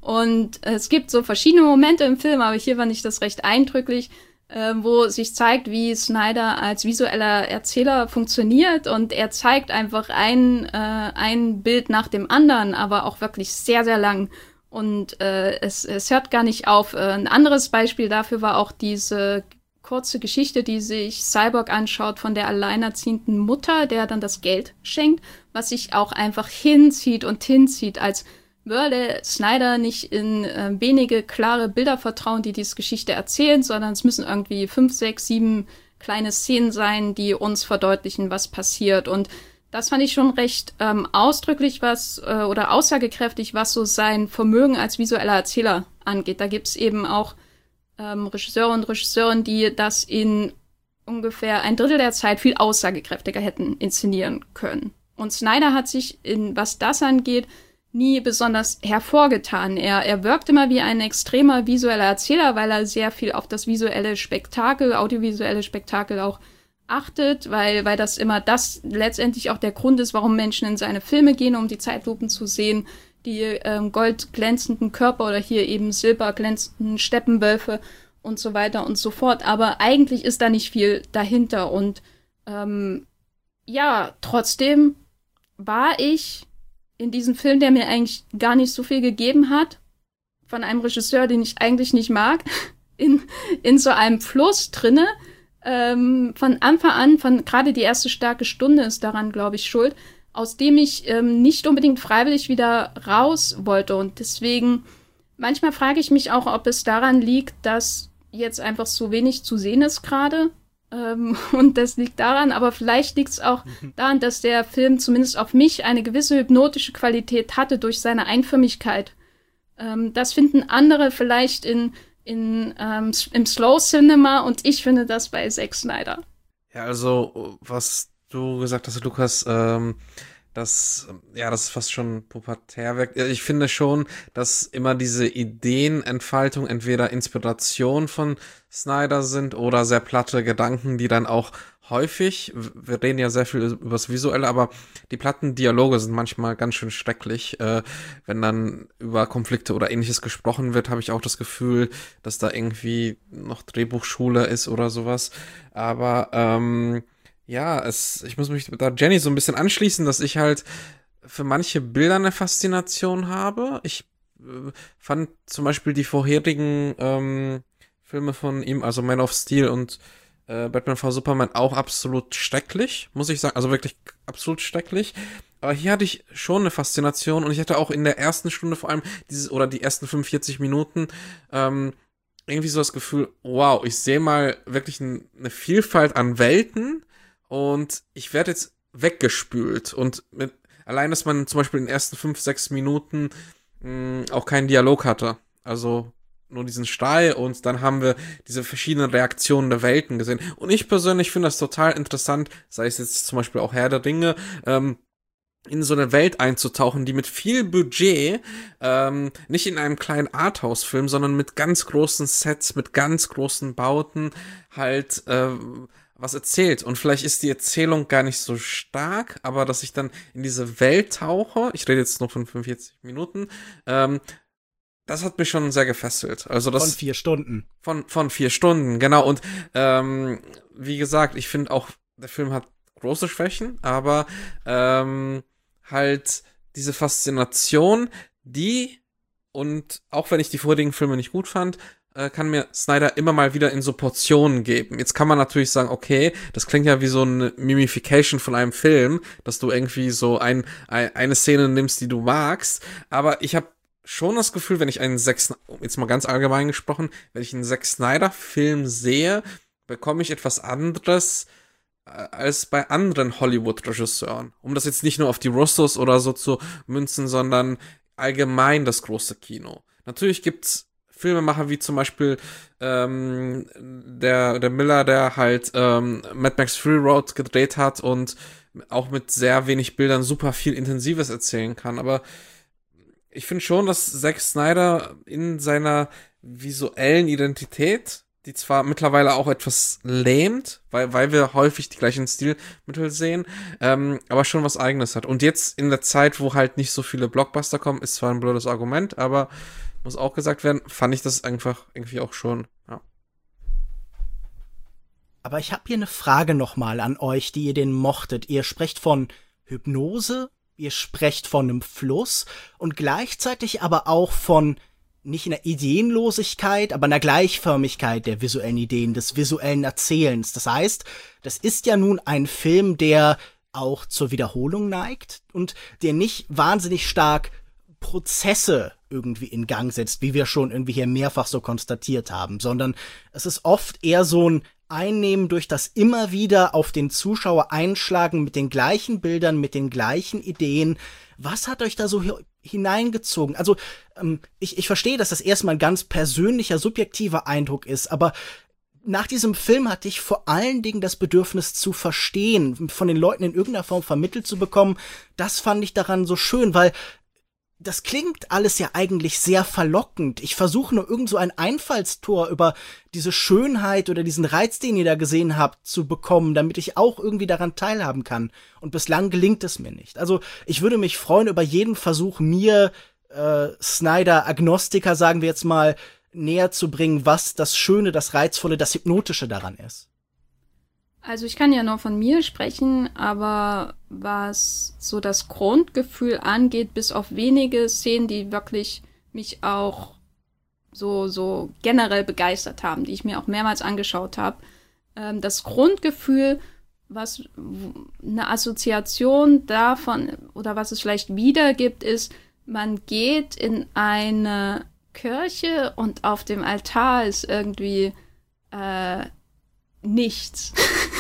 Und äh, es gibt so verschiedene Momente im Film, aber hier fand ich das recht eindrücklich, äh, wo sich zeigt, wie Snyder als visueller Erzähler funktioniert. Und er zeigt einfach ein, äh, ein Bild nach dem anderen, aber auch wirklich sehr, sehr lang. Und äh, es, es hört gar nicht auf. Äh, ein anderes Beispiel dafür war auch diese kurze Geschichte, die sich Cyborg anschaut von der alleinerziehenden Mutter, der dann das Geld schenkt, was sich auch einfach hinzieht und hinzieht, als würde Snyder nicht in äh, wenige klare Bilder vertrauen, die diese Geschichte erzählen, sondern es müssen irgendwie fünf, sechs, sieben kleine Szenen sein, die uns verdeutlichen, was passiert. Und das fand ich schon recht ähm, ausdrücklich, was äh, oder aussagekräftig, was so sein Vermögen als visueller Erzähler angeht. Da gibt's eben auch Ähm, Regisseure und Regisseurinnen, die das in ungefähr ein Drittel der Zeit viel aussagekräftiger hätten inszenieren können. Und Snyder hat sich, in was das angeht, nie besonders hervorgetan. Er, er wirkt immer wie ein extremer visueller Erzähler, weil er sehr viel auf das visuelle Spektakel, audiovisuelle Spektakel auch achtet, weil, weil das immer das letztendlich auch der Grund ist, warum Menschen in seine Filme gehen, um die Zeitlupen zu sehen, die ähm, goldglänzenden Körper oder hier eben silberglänzenden Steppenwölfe und so weiter und so fort. Aber eigentlich ist da nicht viel dahinter. Und ähm, ja, trotzdem war ich in diesem Film, der mir eigentlich gar nicht so viel gegeben hat, von einem Regisseur, den ich eigentlich nicht mag, in, in so einem Fluss drinne. Ähm, von Anfang an, von gerade die erste starke Stunde ist daran, glaube ich, schuld, aus dem ich ähm, nicht unbedingt freiwillig wieder raus wollte. Und deswegen, manchmal frage ich mich auch, ob es daran liegt, dass jetzt einfach so wenig zu sehen ist gerade. Ähm, und das liegt daran, aber vielleicht liegt es auch daran, dass der Film zumindest auf mich eine gewisse hypnotische Qualität hatte durch seine Einförmigkeit. Ähm, das finden andere vielleicht in, in, ähm, im Slow Cinema und ich finde das bei Zack Snyder. Ja, also, was du gesagt hast, Lukas, ähm, dass, ja, das ist fast schon pubertär wirkt. Ich finde schon, dass immer diese Ideenentfaltung entweder Inspiration von Snyder sind oder sehr platte Gedanken, die dann auch häufig, wir reden ja sehr viel über das Visuelle, aber die platten Dialoge sind manchmal ganz schön schrecklich. Äh, wenn dann über Konflikte oder ähnliches gesprochen wird, habe ich auch das Gefühl, dass da irgendwie noch Drehbuchschule ist oder sowas. Aber, ähm, ja, es, ich muss mich da Jenny so ein bisschen anschließen, dass ich halt für manche Bilder eine Faszination habe. Ich äh, fand zum Beispiel die vorherigen ähm, Filme von ihm, also Man of Steel und äh, Batman v Superman, auch absolut schrecklich, muss ich sagen. Also wirklich absolut schrecklich. Aber hier hatte ich schon eine Faszination und ich hatte auch in der ersten Stunde vor allem dieses, oder die ersten fünfundvierzig Minuten, ähm, irgendwie so das Gefühl, wow, ich sehe mal wirklich ein, eine Vielfalt an Welten. Und ich werde jetzt weggespült. Und mit, allein, dass man zum Beispiel in den ersten fünf, sechs Minuten mh, auch keinen Dialog hatte. Also nur diesen Schrei und dann haben wir diese verschiedenen Reaktionen der Welten gesehen. Und ich persönlich finde das total interessant, sei es jetzt zum Beispiel auch Herr der Ringe, ähm, in so eine Welt einzutauchen, die mit viel Budget, ähm, nicht in einem kleinen Arthouse-Film, sondern mit ganz großen Sets, mit ganz großen Bauten halt äh, was erzählt. Und vielleicht ist die Erzählung gar nicht so stark, aber dass ich dann in diese Welt tauche, ich rede jetzt nur von fünfundvierzig Minuten, ähm, das hat mich schon sehr gefesselt. Also das von vier Stunden. Von, von vier Stunden, genau. Und ähm, wie gesagt, ich finde auch, der Film hat große Schwächen, aber ähm, halt diese Faszination, die, und auch wenn ich die vorigen Filme nicht gut fand, äh, kann mir Snyder immer mal wieder in so Portionen geben. Jetzt kann man natürlich sagen, okay, das klingt ja wie so eine Mimification von einem Film, dass du irgendwie so ein, ein eine Szene nimmst, die du magst, aber ich habe schon das Gefühl, wenn ich einen Zack, jetzt mal ganz allgemein gesprochen, wenn ich einen Zack Snyder-Film sehe, bekomme ich etwas anderes als bei anderen Hollywood-Regisseuren. Um das jetzt nicht nur auf die Russos oder so zu münzen, sondern allgemein das große Kino. Natürlich gibt's Filmemacher wie zum Beispiel ähm, der, der Miller, der halt ähm, Mad Max Fury Road gedreht hat und auch mit sehr wenig Bildern super viel Intensives erzählen kann. Aber ich finde schon, dass Zack Snyder in seiner visuellen Identität, die zwar mittlerweile auch etwas lähmt, weil, weil wir häufig die gleichen Stilmittel sehen, ähm, aber schon was Eigenes hat. Und jetzt in der Zeit, wo halt nicht so viele Blockbuster kommen, ist zwar ein blödes Argument, aber muss auch gesagt werden, fand ich das einfach irgendwie auch schon, ja. Aber ich habe hier eine Frage nochmal an euch, die ihr den mochtet. Ihr sprecht von Hypnose, ihr sprecht von einem Fluss und gleichzeitig aber auch von nicht einer Ideenlosigkeit, aber einer Gleichförmigkeit der visuellen Ideen, des visuellen Erzählens. Das heißt, das ist ja nun ein Film, der auch zur Wiederholung neigt und der nicht wahnsinnig stark Prozesse irgendwie in Gang setzt, wie wir schon irgendwie hier mehrfach so konstatiert haben, sondern es ist oft eher so ein Einnehmen durch das immer wieder auf den Zuschauer einschlagen mit den gleichen Bildern, mit den gleichen Ideen. Was hat euch da so hineingezogen? Also ähm, ich, ich verstehe, dass das erstmal ein ganz persönlicher, subjektiver Eindruck ist, aber nach diesem Film hatte ich vor allen Dingen das Bedürfnis zu verstehen, von den Leuten in irgendeiner Form vermittelt zu bekommen. Das fand ich daran so schön, weil das klingt alles ja eigentlich sehr verlockend. Ich versuche nur irgend so ein Einfallstor über diese Schönheit oder diesen Reiz, den ihr da gesehen habt, zu bekommen, damit ich auch irgendwie daran teilhaben kann. Und bislang gelingt es mir nicht. Also ich würde mich freuen über jeden Versuch, mir äh, Snyder-Agnostiker, sagen wir jetzt mal, näher zu bringen, was das Schöne, das Reizvolle, das Hypnotische daran ist. Also ich kann ja nur von mir sprechen, aber was so das Grundgefühl angeht, bis auf wenige Szenen, die wirklich mich auch so, so generell begeistert haben, die ich mir auch mehrmals angeschaut habe, ähm, das Grundgefühl, was eine Assoziation davon oder was es vielleicht wiedergibt, ist, man geht in eine Kirche und auf dem Altar ist irgendwie äh, nichts.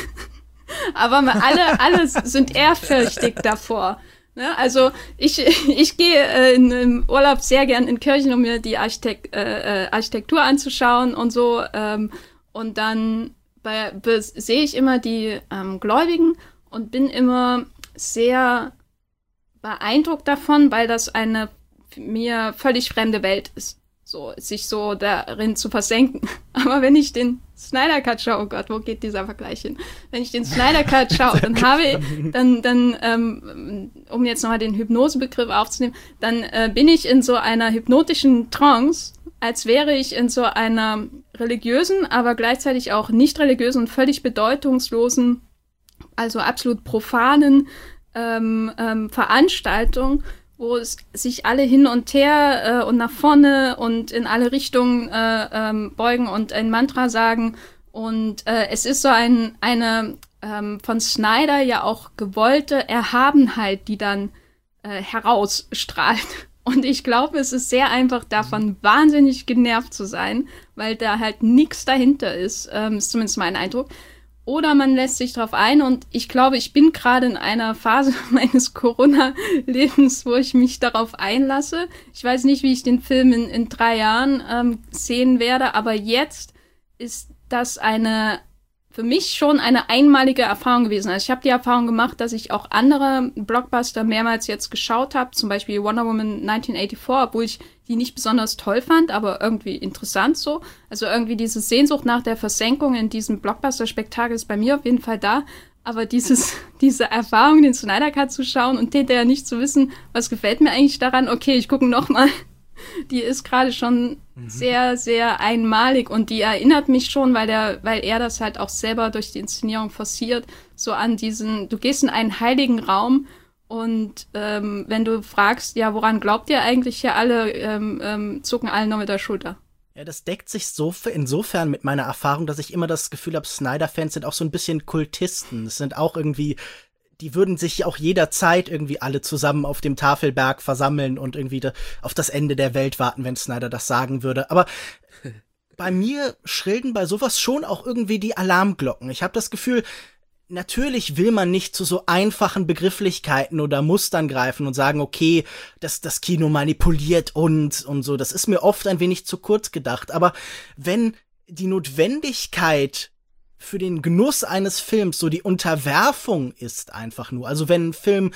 Aber alle, alle sind ehrfürchtig davor. Ne? Also ich, ich gehe äh, in, im Urlaub sehr gern in Kirchen, um mir die Architekt, äh, Architektur anzuschauen und so. Ähm, und dann bei, be, sehe ich immer die ähm, Gläubigen und bin immer sehr beeindruckt davon, weil das eine mir völlig fremde Welt ist. So, sich so darin zu versenken. Aber wenn ich den Snyder Cut schaue, oh Gott, wo geht dieser Vergleich hin? Wenn ich den Snyder Cut schaue, dann habe ich, dann, dann, ähm, um jetzt nochmal den Hypnosebegriff aufzunehmen, dann äh, bin ich in so einer hypnotischen Trance, als wäre ich in so einer religiösen, aber gleichzeitig auch nicht religiösen und völlig bedeutungslosen, also absolut profanen ähm, ähm, Veranstaltung, wo es sich alle hin und her äh, und nach vorne und in alle Richtungen äh, ähm, beugen und ein Mantra sagen. Und äh, es ist so ein, eine ähm, von Snyder ja auch gewollte Erhabenheit, die dann äh, herausstrahlt. Und ich glaube, es ist sehr einfach davon, wahnsinnig genervt zu sein, weil da halt nichts dahinter ist, ähm, ist zumindest mein Eindruck. Oder man lässt sich drauf ein und ich glaube, ich bin gerade in einer Phase meines Corona-Lebens, wo ich mich darauf einlasse. Ich weiß nicht, wie ich den Film in, in drei Jahren ähm, sehen werde, aber jetzt ist das eine für mich schon eine einmalige Erfahrung gewesen. Also ich habe die Erfahrung gemacht, dass ich auch andere Blockbuster mehrmals jetzt geschaut habe, zum Beispiel Wonder Woman neunzehnhundertvierundachtzig, obwohl ich die nicht besonders toll fand, aber irgendwie interessant so. Also irgendwie diese Sehnsucht nach der Versenkung in diesem Blockbuster-Spektakel ist bei mir auf jeden Fall da. Aber dieses, diese Erfahrung, den Snyder Cut zu schauen und hinterher nicht zu wissen, was gefällt mir eigentlich daran, okay, ich gucke nochmal, die ist gerade schon mhm. sehr, sehr einmalig und die erinnert mich schon, weil der, weil er das halt auch selber durch die Inszenierung forciert, so an diesen, du gehst in einen heiligen Raum und ähm, wenn du fragst, ja, woran glaubt ihr eigentlich hier alle, ähm, ähm, zucken alle nur mit der Schulter. Ja, das deckt sich so insofern mit meiner Erfahrung, dass ich immer das Gefühl habe, Snyder-Fans sind auch so ein bisschen Kultisten. Es sind auch irgendwie, die würden sich auch jederzeit irgendwie alle zusammen auf dem Tafelberg versammeln und irgendwie da auf das Ende der Welt warten, wenn Snyder das sagen würde. Aber bei mir schrillen bei sowas schon auch irgendwie die Alarmglocken. Ich habe das Gefühl, natürlich will man nicht zu so einfachen Begrifflichkeiten oder Mustern greifen und sagen, okay, das, das Kino manipuliert uns und so. Das ist mir oft ein wenig zu kurz gedacht. Aber wenn die Notwendigkeit für den Genuss eines Films so die Unterwerfung ist einfach nur, also wenn ein Film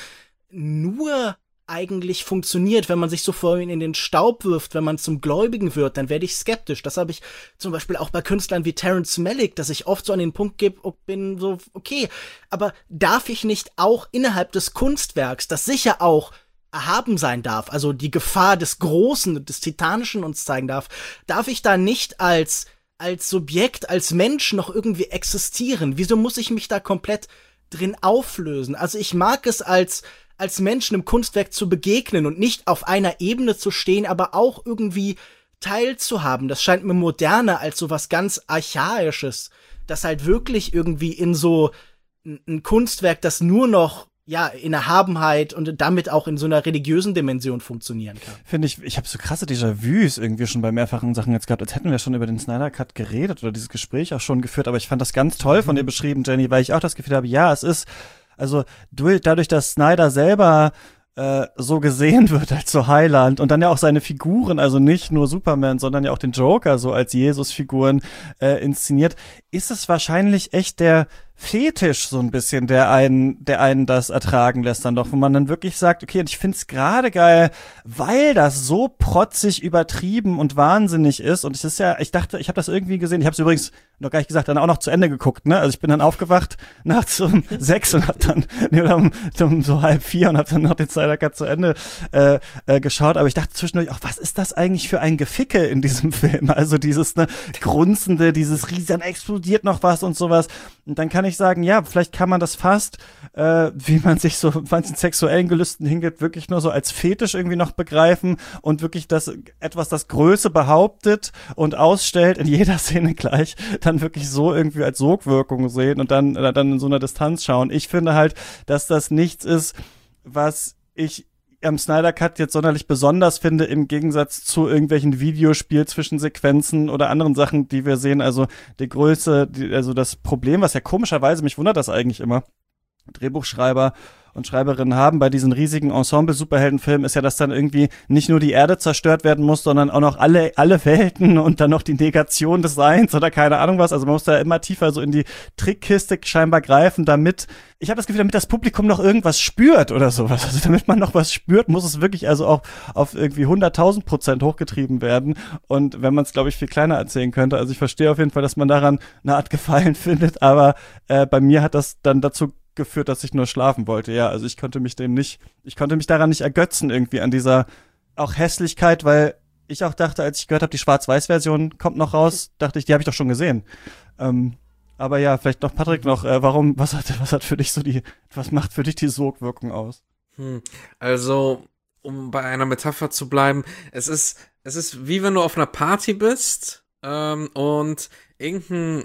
nur eigentlich funktioniert, wenn man sich so vor ihn in den Staub wirft, wenn man zum Gläubigen wird, dann werde ich skeptisch. Das habe ich zum Beispiel auch bei Künstlern wie Terrence Malick, dass ich oft so an den Punkt gebe, bin so, okay, aber darf ich nicht auch innerhalb des Kunstwerks, das sicher auch erhaben sein darf, also die Gefahr des Großen, des Titanischen uns zeigen darf, darf ich da nicht als als Subjekt, als Mensch noch irgendwie existieren? Wieso muss ich mich da komplett drin auflösen? Also ich mag es als als Menschen im Kunstwerk zu begegnen und nicht auf einer Ebene zu stehen, aber auch irgendwie teilzuhaben. Das scheint mir moderner als so was ganz Archaisches, das halt wirklich irgendwie in so ein Kunstwerk, das nur noch ja in Erhabenheit und damit auch in so einer religiösen Dimension funktionieren kann. Finde ich, ich habe so krasse Déjà-vus irgendwie schon bei mehrfachen Sachen jetzt gehabt, als hätten wir schon über den Snyder Cut geredet oder dieses Gespräch auch schon geführt, aber ich fand das ganz toll von dir beschrieben, Jenny, weil ich auch das Gefühl habe, ja, es ist also dadurch, dass Snyder selber äh, so gesehen wird als so Heiland und dann ja auch seine Figuren, also nicht nur Superman, sondern ja auch den Joker so als Jesus-Figuren äh, inszeniert, ist es wahrscheinlich echt der Fetisch so ein bisschen, der einen, der einen das ertragen lässt dann doch, wo man dann wirklich sagt, okay, und ich find's gerade geil, weil das so protzig übertrieben und wahnsinnig ist und es ist ja, ich dachte, ich habe das irgendwie gesehen, ich habe es übrigens noch gar nicht gesagt, dann auch noch zu Ende geguckt, ne, also ich bin dann aufgewacht nachts um sechs und hab dann, ne, um, um so halb vier und hab dann noch den Snyder Cut zu Ende äh, äh, geschaut, aber ich dachte zwischendurch auch, was ist das eigentlich für ein Geficke in diesem Film, also dieses, ne, grunzende, dieses riesen, dann explodiert noch was und sowas und dann kann ich sagen, ja, vielleicht kann man das fast, äh, wie man sich so manchen sexuellen Gelüsten hingeht, wirklich nur so als Fetisch irgendwie noch begreifen und wirklich das etwas, das Größe behauptet und ausstellt in jeder Szene gleich, dann wirklich so irgendwie als Sogwirkung sehen und dann, dann in so einer Distanz schauen. Ich finde halt, dass das nichts ist, was ich am Snyder Cut jetzt sonderlich besonders finde, im Gegensatz zu irgendwelchen Videospiel-Zwischensequenzen oder anderen Sachen, die wir sehen. Also die Größe, die, also das Problem, was ja komischerweise, mich wundert das eigentlich immer, Drehbuchschreiber und Schreiberinnen haben bei diesen riesigen Ensemble-Superheldenfilmen, ist ja, dass dann irgendwie nicht nur die Erde zerstört werden muss, sondern auch noch alle alle Welten und dann noch die Negation des Seins oder keine Ahnung was. Also man muss da immer tiefer so in die Trickkiste scheinbar greifen, damit, ich habe das Gefühl, damit das Publikum noch irgendwas spürt oder sowas. Also damit man noch was spürt, muss es wirklich also auch auf irgendwie hunderttausend Prozent hochgetrieben werden. Und wenn man es, glaube ich, viel kleiner erzählen könnte, also ich verstehe auf jeden Fall, dass man daran eine Art Gefallen findet, aber äh, bei mir hat das dann dazu geführt, dass ich nur schlafen wollte. Ja, also ich konnte mich dem nicht, ich konnte mich daran nicht ergötzen irgendwie an dieser auch Hässlichkeit, weil ich auch dachte, als ich gehört habe, die Schwarz-Weiß-Version kommt noch raus, dachte ich, die habe ich doch schon gesehen. Ähm, aber ja, vielleicht noch Patrick noch, äh, warum, was hat, was hat für dich so die, was macht für dich die Sogwirkung aus? Hm, also, um bei einer Metapher zu bleiben, es ist, es ist wie wenn du auf einer Party bist ähm, und irgendein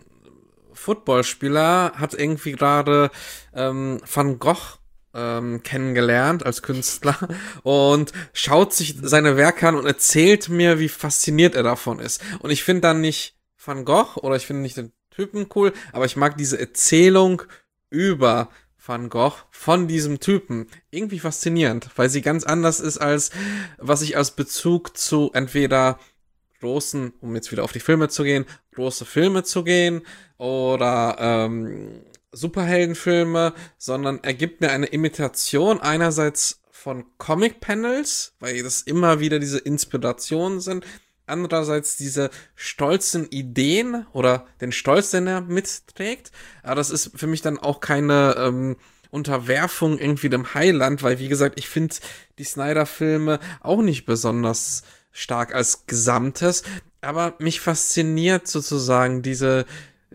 Footballspieler hat irgendwie gerade ähm, Van Gogh ähm, kennengelernt als Künstler und schaut sich seine Werke an und erzählt mir, wie fasziniert er davon ist. Und ich finde dann nicht Van Gogh oder ich finde nicht den Typen cool, aber ich mag diese Erzählung über Van Gogh von diesem Typen irgendwie faszinierend, weil sie ganz anders ist als was ich als Bezug zu entweder großen, um jetzt wieder auf die Filme zu gehen, große Filme zu gehen oder ähm, Superheldenfilme, sondern er gibt mir eine Imitation einerseits von Comic-Panels, weil das immer wieder diese Inspirationen sind, andererseits diese stolzen Ideen oder den Stolz, den er mitträgt, aber das ist für mich dann auch keine ähm, Unterwerfung irgendwie dem Heiland, weil wie gesagt, ich finde die Snyder-Filme auch nicht besonders stark als Gesamtes, aber mich fasziniert sozusagen diese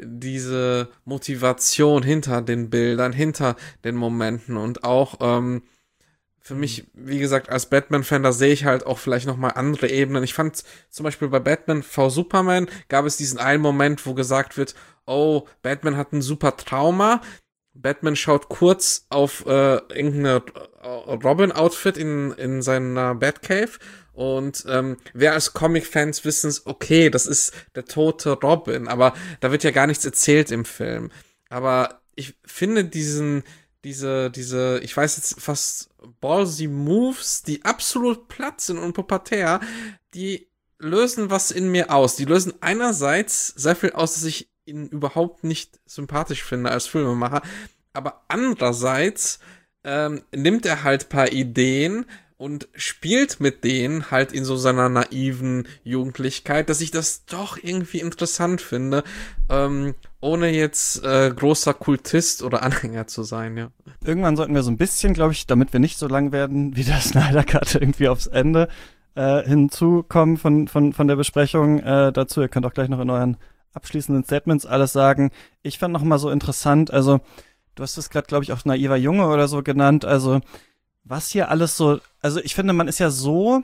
diese Motivation hinter den Bildern, hinter den Momenten und auch ähm, für mich, wie gesagt, als Batman-Fan, da sehe ich halt auch vielleicht nochmal andere Ebenen. Ich fand zum Beispiel bei Batman v Superman gab es diesen einen Moment, wo gesagt wird, oh, Batman hat ein super Trauma. Batman schaut kurz auf äh, irgendeine Robin-Outfit in, in seiner Batcave und ähm, wer als Comic-Fans wissen, okay, das ist der tote Robin, aber da wird ja gar nichts erzählt im Film. Aber ich finde diesen, diese, diese, ich weiß jetzt fast ballsy Moves, die absolut platt sind und pubertär, die lösen was in mir aus. Die lösen einerseits sehr viel aus, dass ich ihn überhaupt nicht sympathisch finde als Filmemacher, aber andererseits ähm, nimmt er halt ein paar Ideen und spielt mit denen halt in so seiner naiven Jugendlichkeit, dass ich das doch irgendwie interessant finde, ähm, ohne jetzt äh, großer Kultist oder Anhänger zu sein, ja. Irgendwann sollten wir so ein bisschen, glaube ich, damit wir nicht so lang werden wie der Snyder Cut irgendwie aufs Ende äh, hinzukommen von, von, von der Besprechung äh, dazu. Ihr könnt auch gleich noch in euren abschließenden Statements alles sagen. Ich fand noch mal so interessant, also du hast es gerade, glaube ich, auch naiver Junge oder so genannt, also was hier alles so, also ich finde, man ist ja so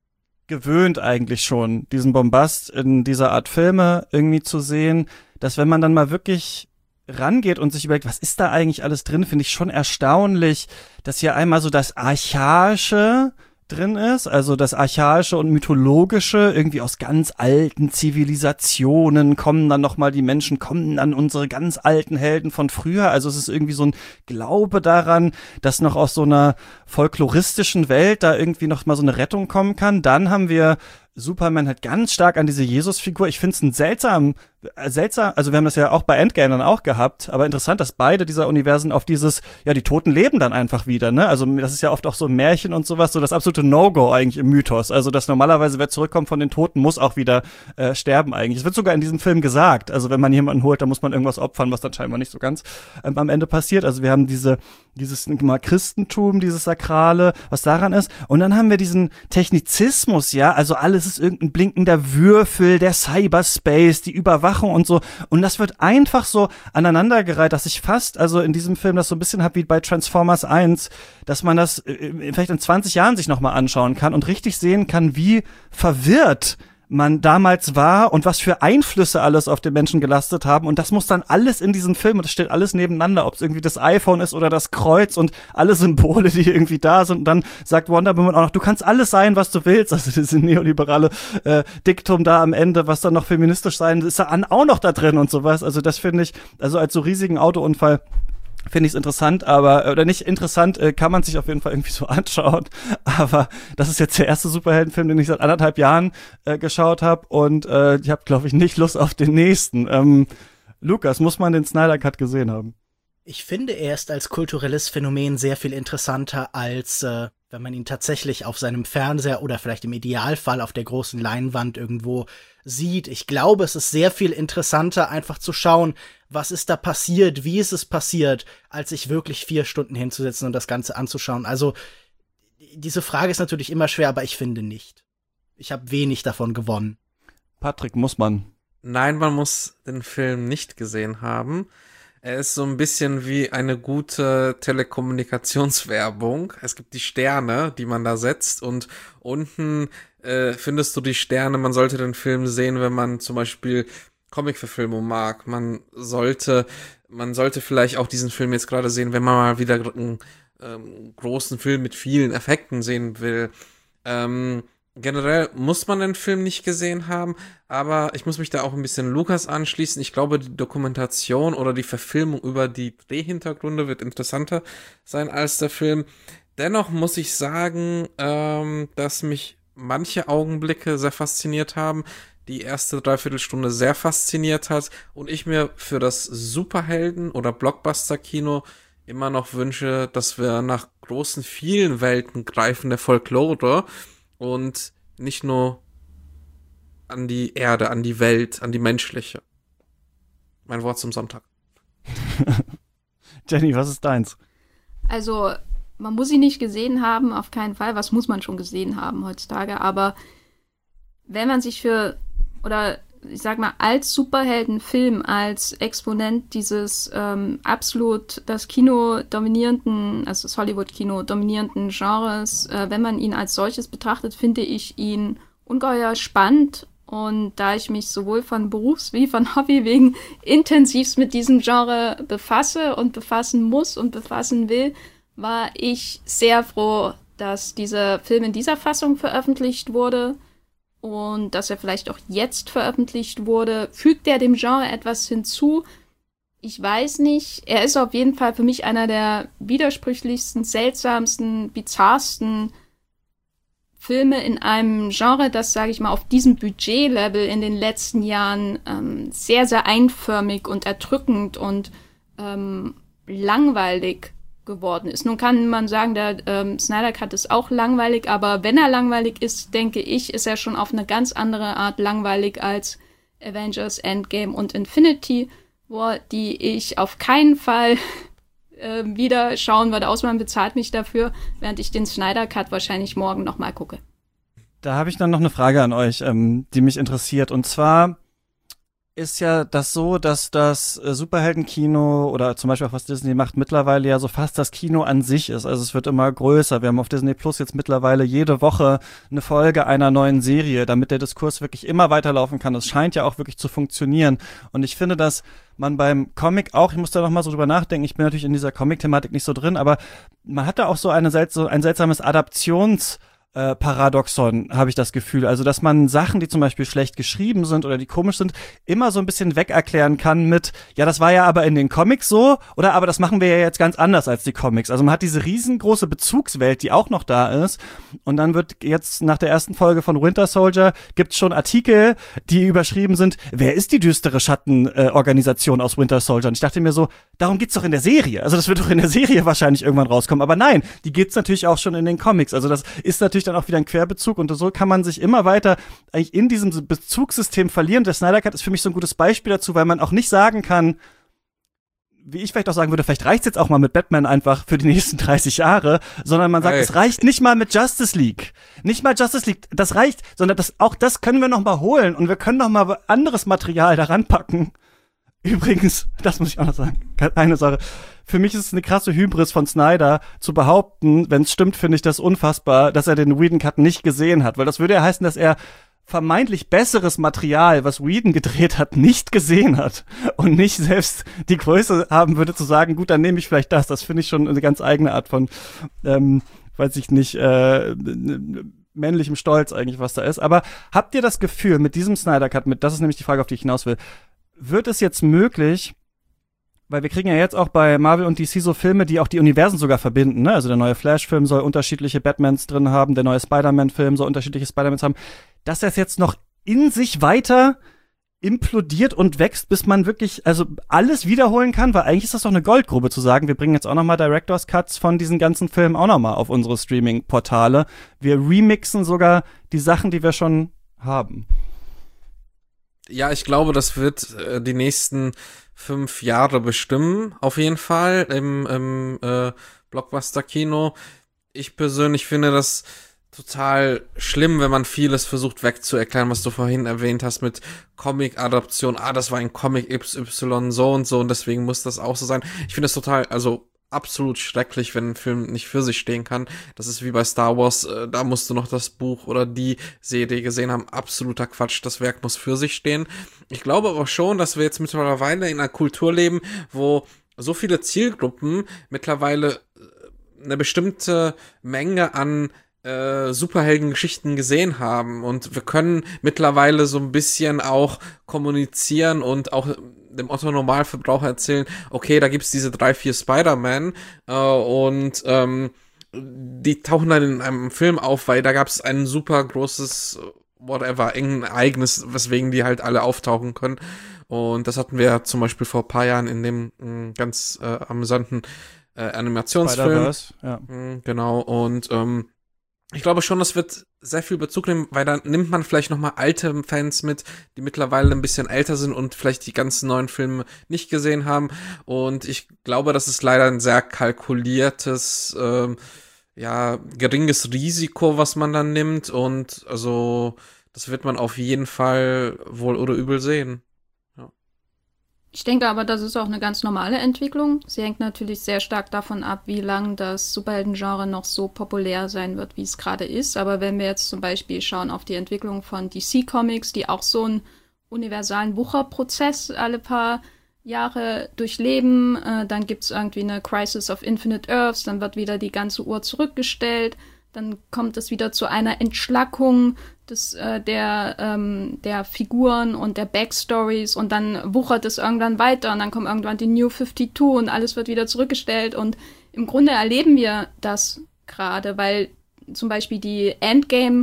gewöhnt eigentlich schon, diesen Bombast in dieser Art Filme irgendwie zu sehen, dass wenn man dann mal wirklich rangeht und sich überlegt, was ist da eigentlich alles drin, finde ich schon erstaunlich, dass hier einmal so das Archaische drin ist, also das Archaische und Mythologische, irgendwie aus ganz alten Zivilisationen kommen dann nochmal die Menschen, kommen dann unsere ganz alten Helden von früher, also es ist irgendwie so ein Glaube daran, dass noch aus so einer folkloristischen Welt da irgendwie noch mal so eine Rettung kommen kann. Dann haben wir Superman halt ganz stark an diese Jesus-Figur. Ich finde es ein seltsam, äh, seltsam, also wir haben das ja auch bei Endgame dann auch gehabt, aber interessant, dass beide dieser Universen auf dieses, ja, die Toten leben dann einfach wieder, ne? Also das ist ja oft auch so ein Märchen und sowas, so das absolute No-Go eigentlich im Mythos. Also dass normalerweise wer zurückkommt von den Toten, muss auch wieder äh, sterben eigentlich. Es wird sogar in diesem Film gesagt, also wenn man jemanden holt, dann muss man irgendwas opfern, was dann scheinbar nicht so ganz ähm, am Ende passiert. Also wir haben diese, dieses mal Christentum, dieses Sakrale, was daran ist. Und dann haben wir diesen Technizismus, ja, also alles ist irgendein blinkender Würfel, der Cyberspace, die Überwachung und so. Und das wird einfach so aneinandergereiht, dass ich fast, also in diesem Film das so ein bisschen habe wie bei Transformers eins, dass man das äh, vielleicht in zwanzig Jahren sich nochmal anschauen kann und richtig sehen kann, wie verwirrt man damals war und was für Einflüsse alles auf den Menschen gelastet haben. Und das muss dann alles in diesem Film, und das steht alles nebeneinander, ob es irgendwie das iPhone ist oder das Kreuz und alle Symbole, die irgendwie da sind. Und dann sagt Wonder Woman auch noch, du kannst alles sein, was du willst. Also diese neoliberale äh, Diktum da am Ende, was dann noch feministisch sein, ist da auch noch da drin und sowas. Also das finde ich, also als so riesigen Autounfall finde ich es interessant, aber, oder nicht interessant, äh, kann man sich auf jeden Fall irgendwie so anschauen, aber das ist jetzt der erste Superheldenfilm, den ich seit anderthalb Jahren äh, geschaut habe und äh, ich habe, glaube ich, nicht Lust auf den nächsten. Ähm, Lukas, muss man den Snyder Cut gesehen haben? Ich finde, er ist als kulturelles Phänomen sehr viel interessanter, als äh, wenn man ihn tatsächlich auf seinem Fernseher oder vielleicht im Idealfall auf der großen Leinwand irgendwo sieht. Ich glaube, es ist sehr viel interessanter, einfach zu schauen, was ist da passiert, wie ist es passiert, als sich wirklich vier Stunden hinzusetzen und das Ganze anzuschauen. Also, diese Frage ist natürlich immer schwer, aber ich finde nicht. Ich habe wenig davon gewonnen. Patrick, muss man? Nein, man muss den Film nicht gesehen haben. Er ist so ein bisschen wie eine gute Telekommunikationswerbung. Es gibt die Sterne, die man da setzt und unten äh, findest du die Sterne. Man sollte den Film sehen, wenn man zum Beispiel Comic-Verfilmung mag. Man sollte, man sollte vielleicht auch diesen Film jetzt gerade sehen, wenn man mal wieder einen ähm, großen Film mit vielen Effekten sehen will. Ähm, Generell muss man den Film nicht gesehen haben, aber ich muss mich da auch ein bisschen Lukas anschließen. Ich glaube, die Dokumentation oder die Verfilmung über die Drehhintergründe wird interessanter sein als der Film. Dennoch muss ich sagen, ähm, dass mich manche Augenblicke sehr fasziniert haben, die erste Dreiviertelstunde sehr fasziniert hat und ich mir für das Superhelden- oder Blockbuster-Kino immer noch wünsche, dass wir nach großen, vielen Welten greifen der Folklore und nicht nur an die Erde, an die Welt, an die menschliche. Mein Wort zum Sonntag. Jenny, was ist deins? Also, man muss sie nicht gesehen haben, auf keinen Fall. Was muss man schon gesehen haben heutzutage? Aber wenn man sich für, oder ich sag mal, als Superheldenfilm, als Exponent dieses ähm, absolut das Kino dominierenden, also das Hollywood-Kino dominierenden Genres, äh, wenn man ihn als solches betrachtet, finde ich ihn ungeheuer spannend. Und da ich mich sowohl von Berufs- wie von Hobby wegen intensivst mit diesem Genre befasse und befassen muss und befassen will, war ich sehr froh, dass dieser Film in dieser Fassung veröffentlicht wurde und dass er vielleicht auch jetzt veröffentlicht wurde. Fügt er dem Genre etwas hinzu? Ich weiß nicht. Er ist auf jeden Fall für mich einer der widersprüchlichsten, seltsamsten, bizarrsten Filme in einem Genre, das, sage ich mal, auf diesem Budgetlevel in den letzten Jahren ähm, sehr, sehr einförmig und erdrückend und ähm, langweilig geworden ist. Nun kann man sagen, der ähm, Snyder Cut ist auch langweilig, aber wenn er langweilig ist, denke ich, ist er schon auf eine ganz andere Art langweilig als Avengers, Endgame und Infinity War, die ich auf keinen Fall äh, wieder schauen würde, außer man bezahlt mich dafür, während ich den Snyder Cut wahrscheinlich morgen nochmal gucke. Da habe ich dann noch eine Frage an euch, ähm, die mich interessiert. Und zwar ist ja das so, dass das äh, Superheldenkino oder zum Beispiel auch was Disney macht, mittlerweile ja so fast das Kino an sich ist. Also es wird immer größer. Wir haben auf Disney Plus jetzt mittlerweile jede Woche eine Folge einer neuen Serie, damit der Diskurs wirklich immer weiterlaufen kann. Es scheint ja auch wirklich zu funktionieren. Und ich finde, dass man beim Comic auch, ich muss da noch mal so drüber nachdenken, ich bin natürlich in dieser Comic-Thematik nicht so drin, aber man hat da auch so, eine, so ein seltsames Adaptions- Äh, Paradoxon, habe ich das Gefühl. Also, dass man Sachen, die zum Beispiel schlecht geschrieben sind oder die komisch sind, immer so ein bisschen wegerklären kann mit, ja, das war ja aber in den Comics so, oder aber das machen wir ja jetzt ganz anders als die Comics. Also man hat diese riesengroße Bezugswelt, die auch noch da ist. Und dann wird jetzt nach der ersten Folge von Winter Soldier gibt's schon Artikel, die überschrieben sind, wer ist die düstere Schattenorganisation äh, aus Winter Soldier? Und ich dachte mir so, darum geht's doch in der Serie. Also das wird doch in der Serie wahrscheinlich irgendwann rauskommen. Aber nein, die gibt's natürlich auch schon in den Comics. Also das ist natürlich dann auch wieder ein Querbezug und so kann man sich immer weiter eigentlich in diesem Bezugssystem verlieren. Der Snyder Cut ist für mich so ein gutes Beispiel dazu, weil man auch nicht sagen kann, wie ich vielleicht auch sagen würde, vielleicht reicht's jetzt auch mal mit Batman einfach für die nächsten dreißig Jahre, sondern man sagt, hey, es reicht nicht mal mit Justice League. Nicht mal Justice League, das reicht, sondern das, auch das können wir noch mal holen und wir können noch mal anderes Material daran packen. Übrigens, das muss ich auch noch sagen, eine Sache. Für mich ist es eine krasse Hybris von Snyder, zu behaupten, wenn es stimmt, finde ich das unfassbar, dass er den Whedon-Cut nicht gesehen hat. Weil das würde ja heißen, dass er vermeintlich besseres Material, was Whedon gedreht hat, nicht gesehen hat. Und nicht selbst die Größe haben würde, zu sagen, gut, dann nehme ich vielleicht das. Das finde ich schon eine ganz eigene Art von, ähm, weiß ich nicht, äh, männlichem Stolz eigentlich, was da ist. Aber habt ihr das Gefühl, mit diesem Snyder-Cut, mit, das ist nämlich die Frage, auf die ich hinaus will, wird es jetzt möglich, weil wir kriegen ja jetzt auch bei Marvel und D C so Filme, die auch die Universen sogar verbinden, ne? Also der neue Flash-Film soll unterschiedliche Batmans drin haben, der neue Spider-Man-Film soll unterschiedliche Spider-Mans haben, dass das jetzt noch in sich weiter implodiert und wächst, bis man wirklich also alles wiederholen kann, weil eigentlich ist das doch eine Goldgrube zu sagen, wir bringen jetzt auch noch mal Director's Cuts von diesen ganzen Filmen auch noch mal auf unsere Streaming-Portale. Wir remixen sogar die Sachen, die wir schon haben. Ja, ich glaube, das wird äh, die nächsten fünf Jahre bestimmen, auf jeden Fall, im, im äh, Blockbuster-Kino. Ich persönlich finde das total schlimm, wenn man vieles versucht wegzuerklären, was du vorhin erwähnt hast mit Comic-Adaption. Ah, das war ein Comic X Y so und so und deswegen muss das auch so sein. Ich finde das total, also absolut schrecklich, wenn ein Film nicht für sich stehen kann. Das ist wie bei Star Wars, äh, da musst du noch das Buch oder die Serie gesehen haben. Absoluter Quatsch, das Werk muss für sich stehen. Ich glaube aber schon, dass wir jetzt mittlerweile in einer Kultur leben, wo so viele Zielgruppen mittlerweile eine bestimmte Menge an äh, Superheldengeschichten gesehen haben und wir können mittlerweile so ein bisschen auch kommunizieren und auch dem Otto-Normalverbraucher erzählen, okay, da gibt's diese drei, vier Spider-Man äh, und ähm, die tauchen dann in einem Film auf, weil da gab es ein super großes whatever, irgendein Ereignis, weswegen die halt alle auftauchen können. Und das hatten wir zum Beispiel vor ein paar Jahren in dem mh, ganz äh, amüsanten äh, Animationsfilm. Spider-Verse, ja. Mh, genau, und ähm, ich glaube schon, das wird sehr viel Bezug nehmen, weil dann nimmt man vielleicht nochmal alte Fans mit, die mittlerweile ein bisschen älter sind und vielleicht die ganzen neuen Filme nicht gesehen haben. Und ich glaube, das ist leider ein sehr kalkuliertes, ähm, ja, geringes Risiko, was man dann nimmt. Und also, das wird man auf jeden Fall wohl oder übel sehen. Ich denke aber, das ist auch eine ganz normale Entwicklung. Sie hängt natürlich sehr stark davon ab, wie lange das Superhelden-Genre noch so populär sein wird, wie es gerade ist. Aber wenn wir jetzt zum Beispiel schauen auf die Entwicklung von D C Comics, die auch so einen universalen Wucherprozess alle paar Jahre durchleben, äh, dann gibt es irgendwie eine Crisis of Infinite Earths, dann wird wieder die ganze Uhr zurückgestellt, dann kommt es wieder zu einer Entschlackung des, äh, der, ähm, der Figuren und der Backstories und dann wuchert es irgendwann weiter und dann kommt irgendwann die New fifty-two und alles wird wieder zurückgestellt und im Grunde erleben wir das gerade, weil zum Beispiel die Endgame,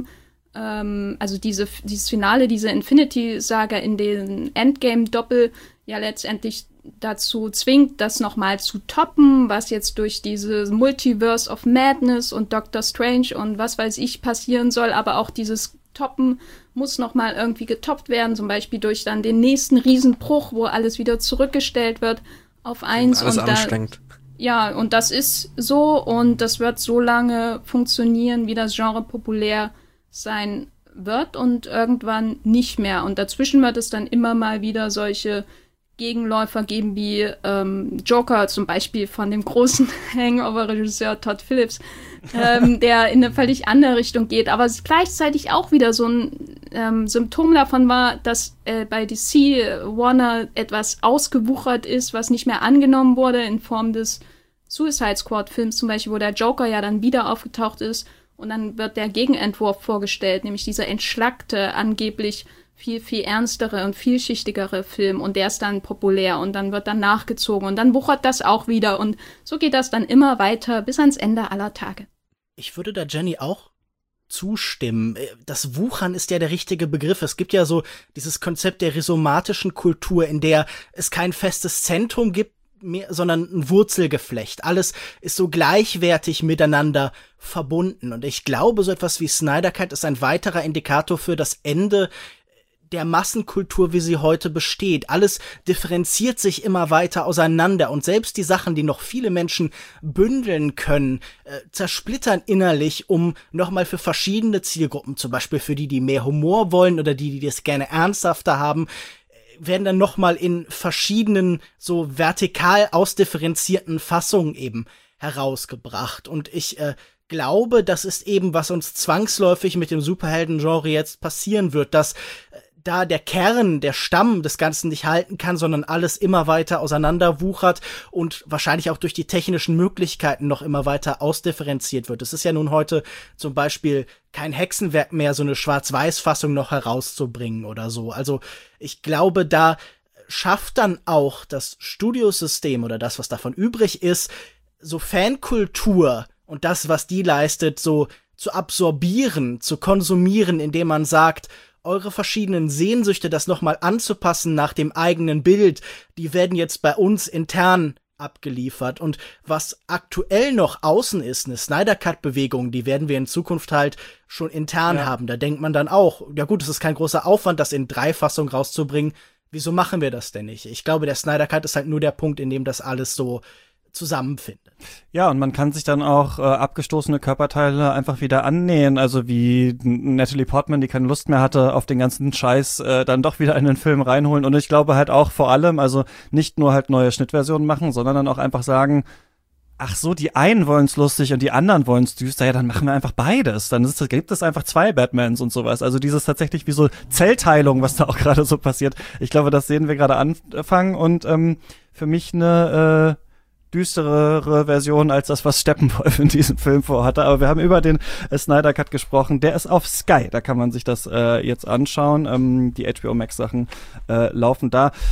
ähm, also diese, dieses Finale, diese Infinity-Saga in den Endgame-Doppel ja letztendlich dazu zwingt, das nochmal zu toppen, was jetzt durch diese Multiverse of Madness und Doctor Strange und was weiß ich passieren soll, aber auch dieses Toppen muss nochmal irgendwie getoppt werden, zum Beispiel durch dann den nächsten Riesenbruch, wo alles wieder zurückgestellt wird auf eins. Alles und anstrengend. Da, ja, und das ist so und das wird so lange funktionieren, wie das Genre populär sein wird und irgendwann nicht mehr. Und dazwischen wird es dann immer mal wieder solche Gegenläufer geben wie ähm, Joker zum Beispiel von dem großen Hangover-Regisseur Todd Phillips, ähm, der in eine völlig andere Richtung geht, aber es gleichzeitig auch wieder so ein ähm, Symptom davon war, dass äh, bei D C Warner etwas ausgewuchert ist, was nicht mehr angenommen wurde in Form des Suicide Squad-Films zum Beispiel, wo der Joker ja dann wieder aufgetaucht ist und dann wird der Gegenentwurf vorgestellt, nämlich dieser entschlackte, angeblich viel, viel ernstere und vielschichtigere Film und der ist dann populär und dann wird dann nachgezogen und dann wuchert das auch wieder und so geht das dann immer weiter bis ans Ende aller Tage. Ich würde da Jenny auch zustimmen. Das Wuchern ist ja der richtige Begriff. Es gibt ja so dieses Konzept der rhizomatischen Kultur, in der es kein festes Zentrum gibt, mehr, sondern ein Wurzelgeflecht. Alles ist so gleichwertig miteinander verbunden und ich glaube, so etwas wie Snyder Cut ist ein weiterer Indikator für das Ende der Massenkultur, wie sie heute besteht. Alles differenziert sich immer weiter auseinander und selbst die Sachen, die noch viele Menschen bündeln können, äh, zersplittern innerlich, um nochmal für verschiedene Zielgruppen, zum Beispiel für die, die mehr Humor wollen oder die, die das gerne ernsthafter haben, werden dann nochmal in verschiedenen, so vertikal ausdifferenzierten Fassungen eben herausgebracht. Und ich äh, glaube, das ist eben, was uns zwangsläufig mit dem Superhelden-Genre jetzt passieren wird, dass äh, da der Kern, der Stamm des Ganzen nicht halten kann, sondern alles immer weiter auseinander wuchert und wahrscheinlich auch durch die technischen Möglichkeiten noch immer weiter ausdifferenziert wird. Es ist ja nun heute zum Beispiel kein Hexenwerk mehr, so eine Schwarz-Weiß-Fassung noch herauszubringen oder so. Also ich glaube, da schafft dann auch das Studiosystem oder das, was davon übrig ist, so Fankultur und das, was die leistet, so zu absorbieren, zu konsumieren, indem man sagt, eure verschiedenen Sehnsüchte, das nochmal anzupassen nach dem eigenen Bild, die werden jetzt bei uns intern abgeliefert. Und was aktuell noch außen ist, eine Snyder-Cut-Bewegung, die werden wir in Zukunft halt schon intern ja. haben. Da denkt man dann auch, ja gut, es ist kein großer Aufwand, das in drei Fassungen rauszubringen. Wieso machen wir das denn nicht? Ich glaube, der Snyder-Cut ist halt nur der Punkt, in dem das alles so zusammenfindet. Ja, und man kann sich dann auch äh, abgestoßene Körperteile einfach wieder annähen, also wie Natalie Portman, die keine Lust mehr hatte auf den ganzen Scheiß, äh, dann doch wieder in den Film reinholen. Und ich glaube halt auch vor allem, also nicht nur halt neue Schnittversionen machen, sondern dann auch einfach sagen, ach so, die einen wollen's lustig und die anderen wollen's düster, ja, dann machen wir einfach beides. Dann ist, gibt es einfach zwei Batmans und sowas. Also dieses tatsächlich wie so Zellteilung, was da auch gerade so passiert. Ich glaube, das sehen wir gerade anfangen und ähm, für mich eine äh, düsterere Version als das, was Steppenwolf in diesem Film vorhatte. Aber wir haben über den äh, Snyder Cut gesprochen. Der ist auf Sky. Da kann man sich das äh, jetzt anschauen. Ähm, die H B O Max Sachen äh, laufen da.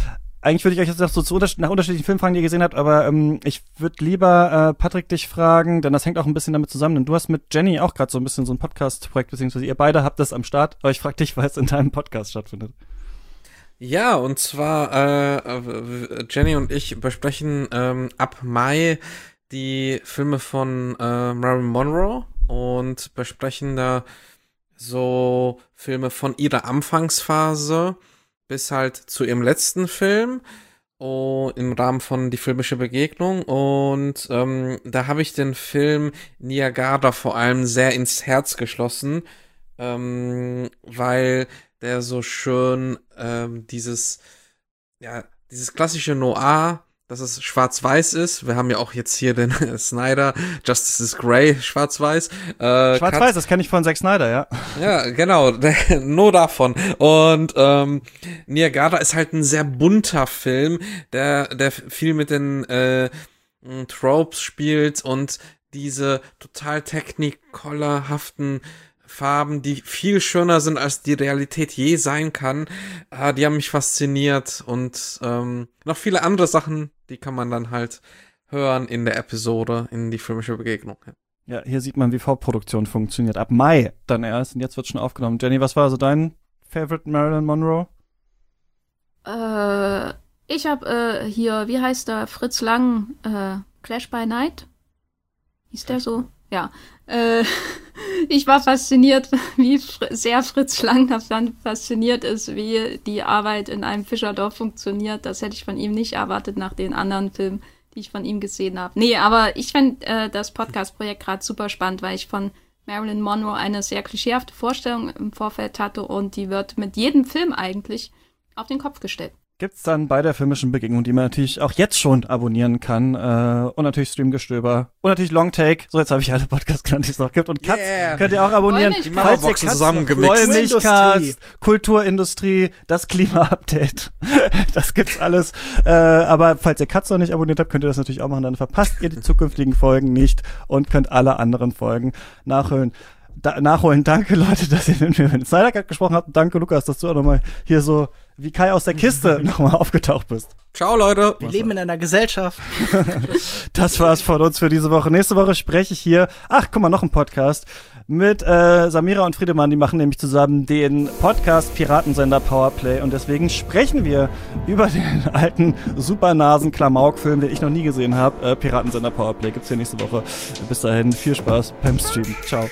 eigentlich würde ich euch jetzt noch so zu unterschied- nach unterschiedlichen Filmen fragen, die ihr gesehen habt, aber ähm, ich würde lieber äh, Patrick dich fragen, denn das hängt auch ein bisschen damit zusammen, denn du hast mit Jenny auch gerade so ein bisschen so ein Podcast-Projekt, beziehungsweise ihr beide habt das am Start, aber ich frage dich, weil es in deinem Podcast stattfindet. Ja, und zwar äh, Jenny und ich besprechen ähm, ab Mai die Filme von äh, Marilyn Monroe und besprechen da so Filme von ihrer Anfangsphase bis halt zu ihrem letzten Film oh, im Rahmen von Die filmische Begegnung. Und ähm, da habe ich den Film Niagara vor allem sehr ins Herz geschlossen, ähm, weil der so schön ähm, dieses, ja, dieses klassische Noir, dass es schwarz-weiß ist. Wir haben ja auch jetzt hier den Snyder, Justice is Grey, schwarz-weiß. Äh, Schwarz-weiß, das kenne ich von Zack Snyder, ja. Ja, genau, nur davon. Und ähm, Niagara ist halt ein sehr bunter Film, der, der viel mit den äh, Tropes spielt und diese total technicolorhaften Farben, die viel schöner sind, als die Realität je sein kann, äh, die haben mich fasziniert und ähm, noch viele andere Sachen, die kann man dann halt hören in der Episode, in die filmische Begegnung. Ja, hier sieht man, wie Vorproduktion funktioniert. Ab Mai dann erst und jetzt wird schon aufgenommen. Jenny, was war also dein Favorite Marilyn Monroe? Äh, ich hab äh, hier, wie heißt der, Fritz Lang, äh, Clash by Night? Hieß der so? Ja. Äh, ich war fasziniert, wie fr- sehr Fritz Lang davon fasziniert ist, wie die Arbeit in einem Fischerdorf funktioniert. Das hätte ich von ihm nicht erwartet nach den anderen Filmen, die ich von ihm gesehen habe. Nee, aber ich fand äh, das Podcast-Projekt gerade super spannend, weil ich von Marilyn Monroe eine sehr klischeehafte Vorstellung im Vorfeld hatte und die wird mit jedem Film eigentlich auf den Kopf gestellt. Gibt's dann bei der filmischen Begegnung, die man natürlich auch jetzt schon abonnieren kann, äh, und natürlich Streamgestöber und natürlich Longtake, so jetzt habe ich alle Podcasts genannt, die es noch gibt, und Katz Yeah. könnt ihr auch abonnieren. Die Falls ihr Mauerboxen Katz, zusammengemixt. Wollmilchcast, Kulturindustrie, das Klima-Update, das gibt's alles. Äh, aber falls ihr Katz noch nicht abonniert habt, könnt ihr das natürlich auch machen, dann verpasst ihr die zukünftigen Folgen nicht und könnt alle anderen Folgen nachhören. Da, nachholen. Danke, Leute, dass ihr mit mir mit Snyder Cut gesprochen habt. Danke, Lukas, dass du auch nochmal hier so wie Kai aus der Kiste nochmal aufgetaucht bist. Ciao, Leute. Wir leben in einer Gesellschaft. Das war's von uns für diese Woche. Nächste Woche spreche ich hier, ach, guck mal, noch ein Podcast mit äh, Samira und Friedemann. Die machen nämlich zusammen den Podcast Piratensender Powerplay und deswegen sprechen wir über den alten Supernasen-Klamauk-Film, den ich noch nie gesehen habe. Äh, Piratensender Powerplay gibt's hier nächste Woche. Bis dahin, viel Spaß beim Stream. Ciao.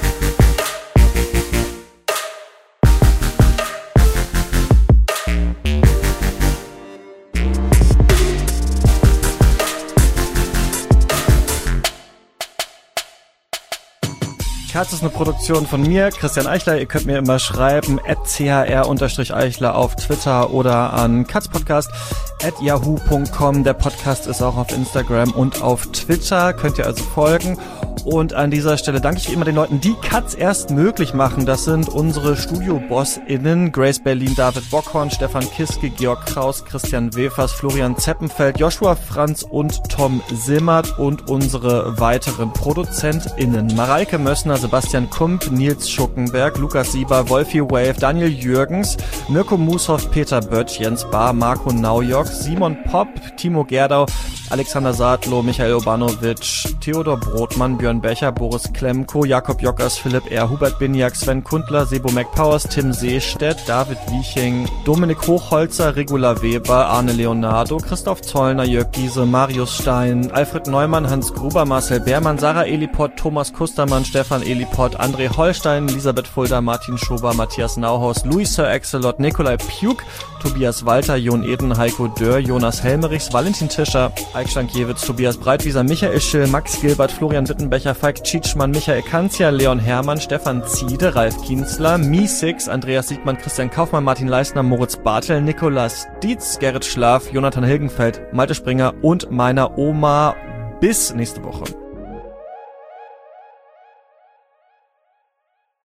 Katz ist eine Produktion von mir, Christian Eichler. Ihr könnt mir immer schreiben, at c h r eichler auf Twitter oder an katzpodcast at yahoo punkt com. Der Podcast ist auch auf Instagram und auf Twitter. Könnt ihr also folgen. Und an dieser Stelle danke ich wie immer den Leuten, die Katz erst möglich machen. Das sind unsere Studio-BossInnen, Grace Berlin, David Bockhorn, Stefan Kiske, Georg Kraus, Christian Wefers, Florian Zeppenfeld, Joshua Franz und Tom Simmert und unsere weiteren ProduzentInnen. Mareike Mössner, Sebastian Kump, Nils Schuckenberg, Lukas Sieber, Wolfi Wave, Daniel Jürgens, Mirko Mushoff, Peter Böttch, Jens Bahr, Marco Naujock, Simon Popp, Timo Gerdau, Alexander Sadlo, Michael Obanovic, Theodor Brotmann, Björn Becher, Boris Klemko, Jakob Jockers, Philipp R., Hubert Biniak, Sven Kundler, Sebo McPowers, Tim Seestedt, David Wieching, Dominik Hochholzer, Regula Weber, Arne Leonardo, Christoph Zollner, Jörg Giese, Marius Stein, Alfred Neumann, Hans Gruber, Marcel Beermann, Sarah Eliport, Thomas Kustermann, Stefan Eliport, André Holstein, Elisabeth Fulda, Martin Schober, Matthias Nauhaus, Louis Sir Axelot, Nikolai Pjuk, Tobias Walter, Jon Eden, Heiko Dörr, Jonas Helmerichs, Valentin Tischer, Eik Stankiewicz, Tobias Breitwieser, Michael Schill, Max Gilbert, Florian Wittenbecher, Falk Tschitschmann, Michael Kanzia, Leon Hermann, Stefan Ziede, Ralf Kienzler, Mi-Six, Andreas Siegmann, Christian Kaufmann, Martin Leisner, Moritz Bartel, Nikolas Dietz, Gerrit Schlaf, Jonathan Hilgenfeld, Malte Springer und meiner Oma. Bis nächste Woche.